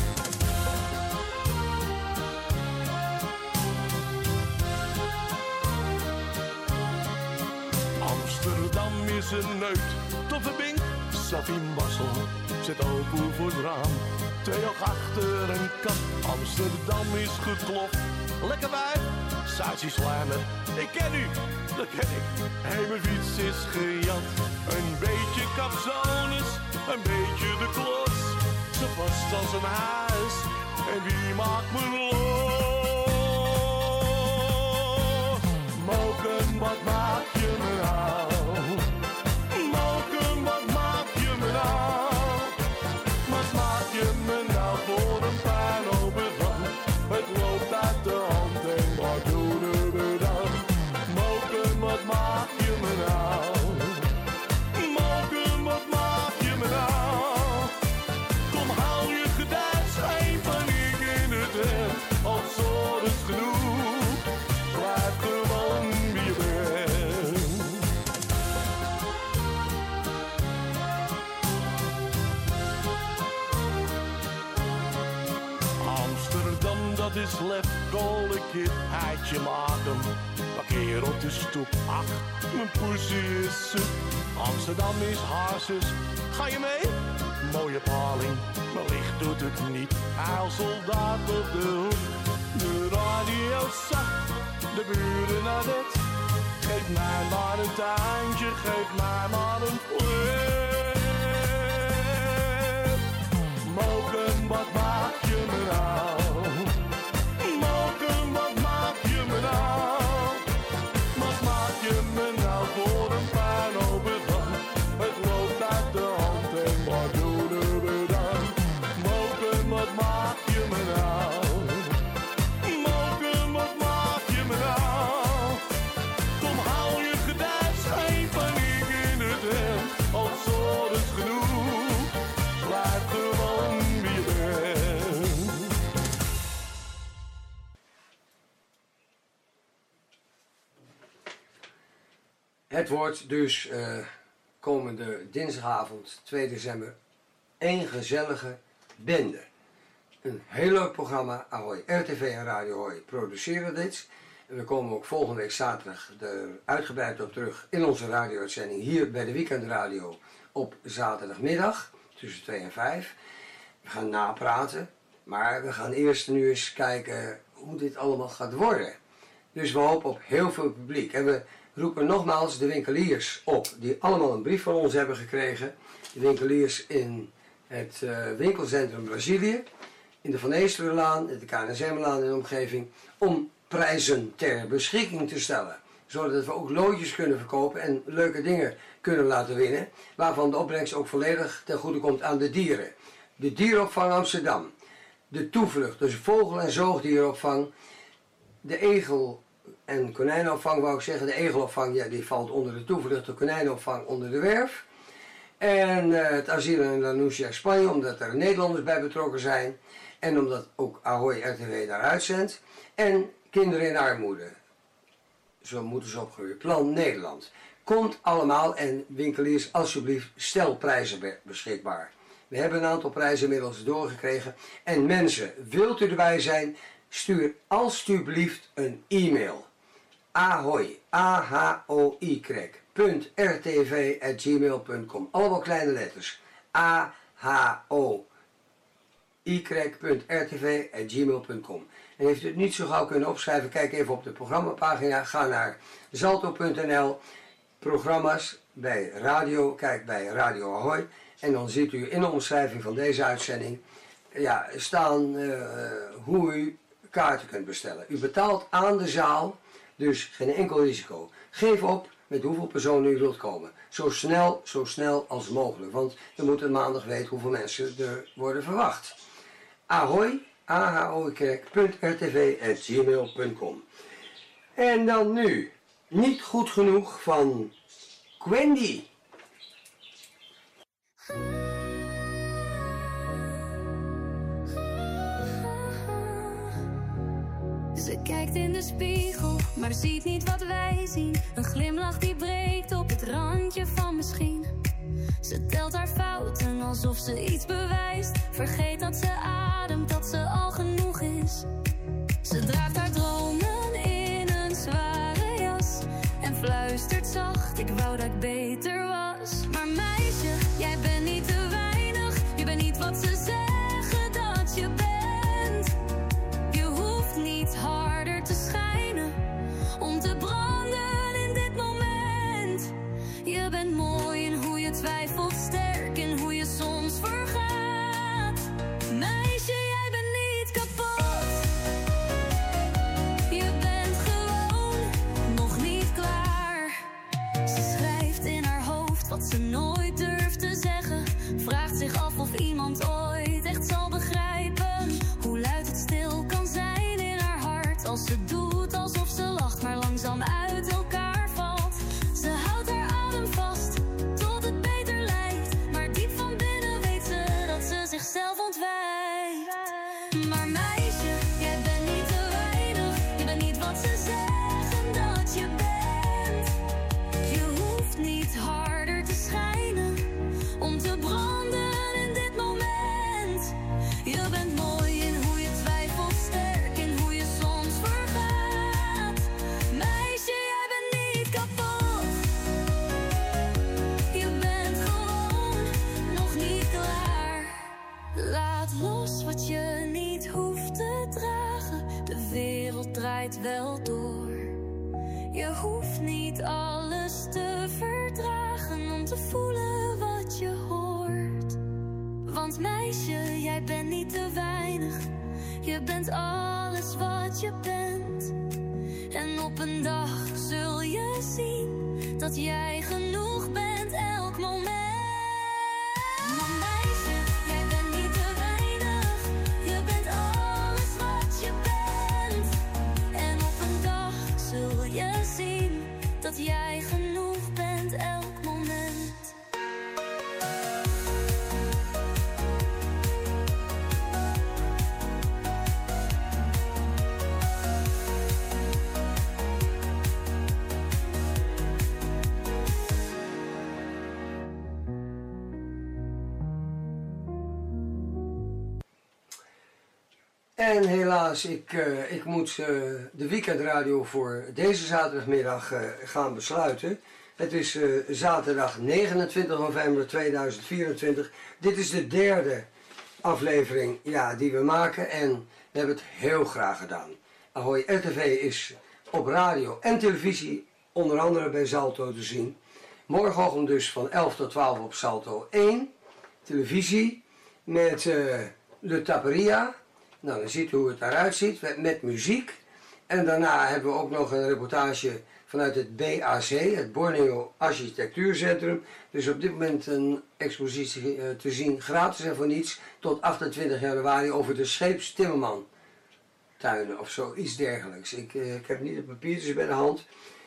Amsterdam is een neut, toffe bink, Safin Bassel, zit open voor het raam. 2 oog achter een kap, Amsterdam is geklopt. Lekker wijf, Saatje Slijmer, ik ken u, dat ken ik. Hé, mijn fiets is gejat, een beetje capsones, een beetje de klos. Zo vast als een huis, en wie maakt me los? Mokum, wat maak je me nou? Mokum, wat maak je me nou? Wat maak je me nou voor een puinovergang? Het loopt uit de hand en wat doen we dan? Mokum, wat maak je me nou? Mokum, wat maak je me nou? Kom, hou je gedijs, geen paniek in het hemd. Als zon is genoeg, blijf gewoon wie je bent. Amsterdam, dat is lef, koolkitheidje maken. Parkeer op de stoep, ach, mijn poesie is zoet. Amsterdam is hazes, ga je mee? Mooie paling, maar licht doet het niet. Eilsoldaat op de hoek, de radio zacht, de buren naar bed. Geef mij maar een tuintje, geef mij maar een flat. Mokum, wat maak je me nou? Mokum, wat maak je me nou? Wat maak je me nou voor een puinovergang? Het loopt uit de hand en wat doen we dan? Mokum, wat maak je me nou? Mokum, wat maak je me nou? Kom, hou je gedijs, geen paniek in het hemd. Als zon is genoeg, blijf gewoon wie je bent. Het wordt dus komende dinsdagavond 2 december één gezellige bende. Een heel leuk programma. Ahoy RTV en Radio Hoi produceren dit. En we komen ook volgende week zaterdag er uitgebreid op terug in onze radio-uitzending hier bij de Weekendradio op zaterdagmiddag tussen 2 en 5. We gaan napraten, maar we gaan eerst nu eens kijken hoe dit allemaal gaat worden. Dus we hopen op heel veel publiek. En we roepen nogmaals de winkeliers op die allemaal een brief van ons hebben gekregen. De winkeliers in het winkelcentrum Brazilië, in de Van Eestelenlaan, de KNSM-laan in de omgeving, om prijzen ter beschikking te stellen. Zodat we ook loodjes kunnen verkopen en leuke dingen kunnen laten winnen, waarvan de opbrengst ook volledig ten goede komt aan de dieren. De dierenopvang Amsterdam, de toevlucht, dus vogel- en zoogdierenopvang, de egel- en konijnenopvang wou ik zeggen. De egelopvang, ja, die valt onder de toevlucht, de konijnenopvang onder de werf. En het asiel in La Nucia Spanje, omdat er Nederlanders bij betrokken zijn. En omdat ook Ahoy RTV daar uitzendt. En kinderen in armoede. Zo moeten ze opgroeien. Plan Nederland. Komt allemaal en winkeliers, alsjeblieft, stel prijzen beschikbaar. We hebben een aantal prijzen inmiddels doorgekregen. En mensen, wilt u erbij zijn? Stuur alsjeblieft een e-mail. Ahoy, ahoy.rtv@gmail.com. Allemaal kleine letters. ahoy.rtv@gmail.com. En heeft u het niet zo gauw kunnen opschrijven, kijk even op de programmapagina. Ga naar zalto.nl, programma's bij radio, kijk bij Radio Ahoy. En dan ziet u in de omschrijving van deze uitzending staan hoe u kaarten kunt bestellen. U betaalt aan de zaal, dus geen enkel risico. Geef op met hoeveel personen u wilt komen. Zo snel als mogelijk, want we moeten maandag weten hoeveel mensen er worden verwacht. Ahoy, ahoy.rtv@gmail.com. En dan nu, niet goed genoeg van Quendi. Ze kijkt in de spiegel, maar ziet niet wat wij zien. Een glimlach die breekt op het randje van misschien. Ze telt haar fouten alsof ze iets bewijst. Vergeet dat ze ademt, dat ze al genoeg is. Ze draagt haar dromen in een zware jas. En fluistert zacht, ik wou dat ik beter was. Maar meisje, jij bent niet te weinig. Je bent niet wat ze zeggen dat je bent. Je hoeft niet harder te schijnen om te branden in dit moment. Je bent mooi in hoe je twijfelt, sterk in hoe je soms vergaat. Meisje, jij bent niet kapot. Je bent gewoon nog niet klaar. Ze schrijft in haar hoofd wat ze nooit durft te zeggen. Vraagt zich af of iemand ooit echt zal begrijpen hoe luid het stil kan zijn in haar hart. Als ze doet alsof ze lacht, maar langzaam uit elkaar valt. Ze houdt haar adem vast tot het beter lijkt. Maar diep van binnen weet ze dat ze zichzelf ontwijkt. Maar meisje, jij bent niet te weinig. Je bent niet wat ze zeggen dat je bent. Je hoeft niet harder te schijnen om te branden in dit moment. Je bent mooi in hoe je twijfelt, sterk in hoe je soms vergaat. Meisje, jij bent niet kapot. Je bent gewoon nog niet klaar. Laat los wat je niet hoeft te dragen. De wereld draait wel door. Je hoeft niet alles te verdragen om te voelen wat je hoort. Want meisje, jij bent niet te weinig. Je bent alles wat je bent. En op een dag zul je zien dat jij genoeg bent elk moment. Maar meisje, jij bent niet te weinig. Je bent alles wat je bent. En op een dag zul je zien dat jij genoeg bent elk moment. En helaas, ik moet de weekendradio voor deze zaterdagmiddag gaan besluiten. Het is zaterdag 29 november 2024. Dit is de derde aflevering die we maken en we hebben het heel graag gedaan. Ahoy RTV is op radio en televisie onder andere bij Salto te zien. Morgenochtend dus van 11 tot 12 op Salto 1. Televisie met Le Taperia. Nou, dan ziet u hoe het eruit ziet met muziek. En daarna hebben we ook nog een reportage vanuit het BAC, het Borneo Architectuurcentrum. Dus op dit moment een expositie te zien, gratis en voor niets, tot 28 januari over de Scheepstimmerman tuinen of zoiets dergelijks. Ik heb niet de papiertjes bij de hand.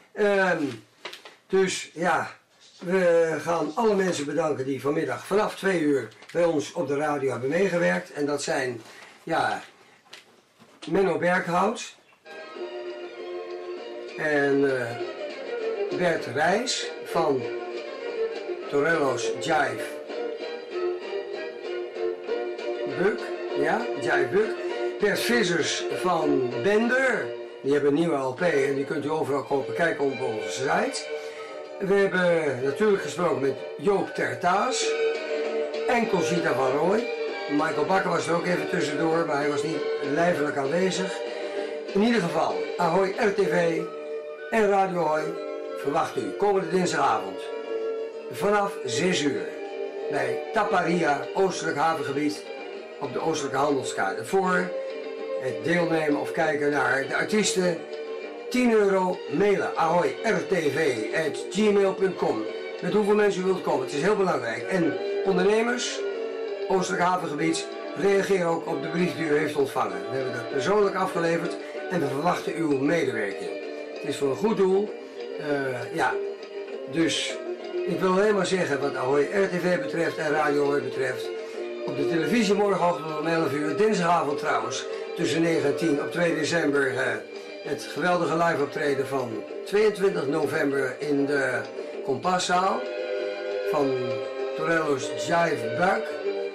Dus ja, we gaan alle mensen bedanken die vanmiddag vanaf 2 uur bij ons op de radio hebben meegewerkt. En dat zijn, Menno Berghout en Bert Rijs van Torello's Jive Buck, Jive Buck. Bert Vissers van Bender, die hebben een nieuwe LP en die kunt u overal kopen, kijken op onze site. We hebben natuurlijk gesproken met Joop Tertaas en Conchita van Rooij. Michael Bakker was er ook even tussendoor, maar hij was niet lijfelijk aanwezig. In ieder geval, Ahoy RTV en Radio Ahoy verwacht u komende dinsdagavond vanaf 6 uur bij Taparia, Oostelijk Havengebied op de Oostelijke Handelskaart. Voor het deelnemen of kijken naar de artiesten, €10 mailen ahoyrtv@gmail.com. Met hoeveel mensen u wilt komen, het is heel belangrijk. En ondernemers, Oostelijk Havengebied, reageer ook op de brief die u heeft ontvangen. We hebben dat persoonlijk afgeleverd en we verwachten uw medewerking. Het is voor een goed doel. Dus ik wil alleen maar zeggen wat Ahoy RTV betreft en Radio Ahoy betreft. Op de televisie morgenochtend om 11 uur, dinsdagavond trouwens, tussen 9 en 10 op 2 december het geweldige live optreden van 22 november in de Kompaszaal van Torello's Jive Buck.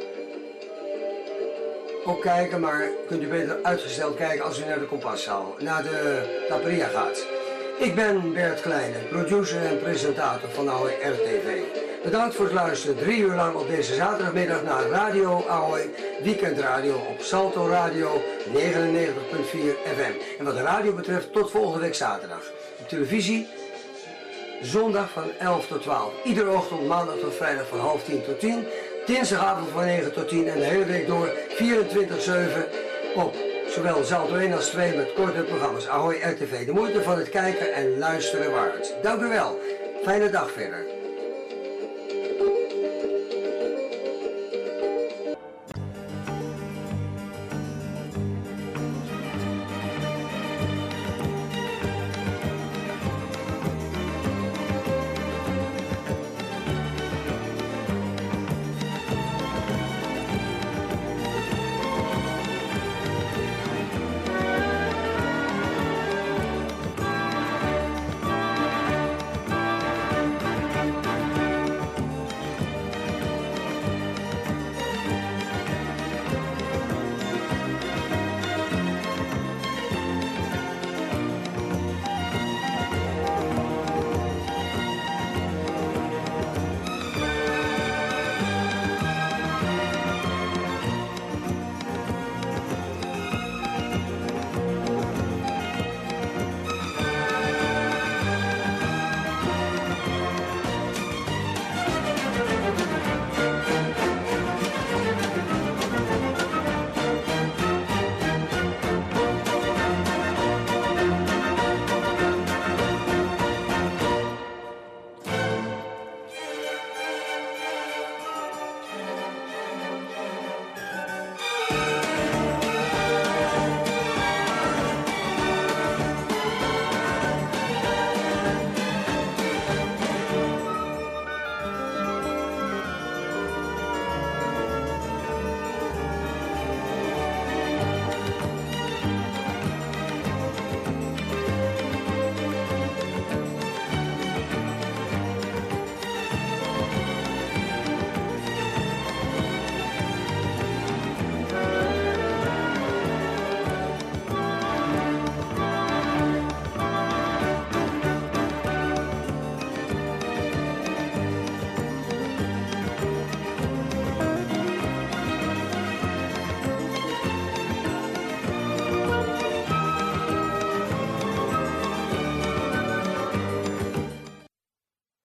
Ook kijken, maar kunt u beter uitgesteld kijken als u naar de Kompaszaal, naar de Taperia gaat. Ik ben Bert Kleine, producer en presentator van Ahoy RTV. Bedankt voor het luisteren 3 uur lang op deze zaterdagmiddag naar Radio Ahoy, weekendradio op Salto Radio 99.4 FM. En wat de radio betreft tot volgende week zaterdag. Op televisie zondag van 11 tot 12. Iedere ochtend maandag tot vrijdag van 9:30 tot 10. Dinsdagavond van 9 tot 10 en de hele week door 24/7 op zowel Salto 1 als 2 met korte programma's. Ahoy RTV, de moeite van het kijken en luisteren waard. Dank u wel. Fijne dag verder.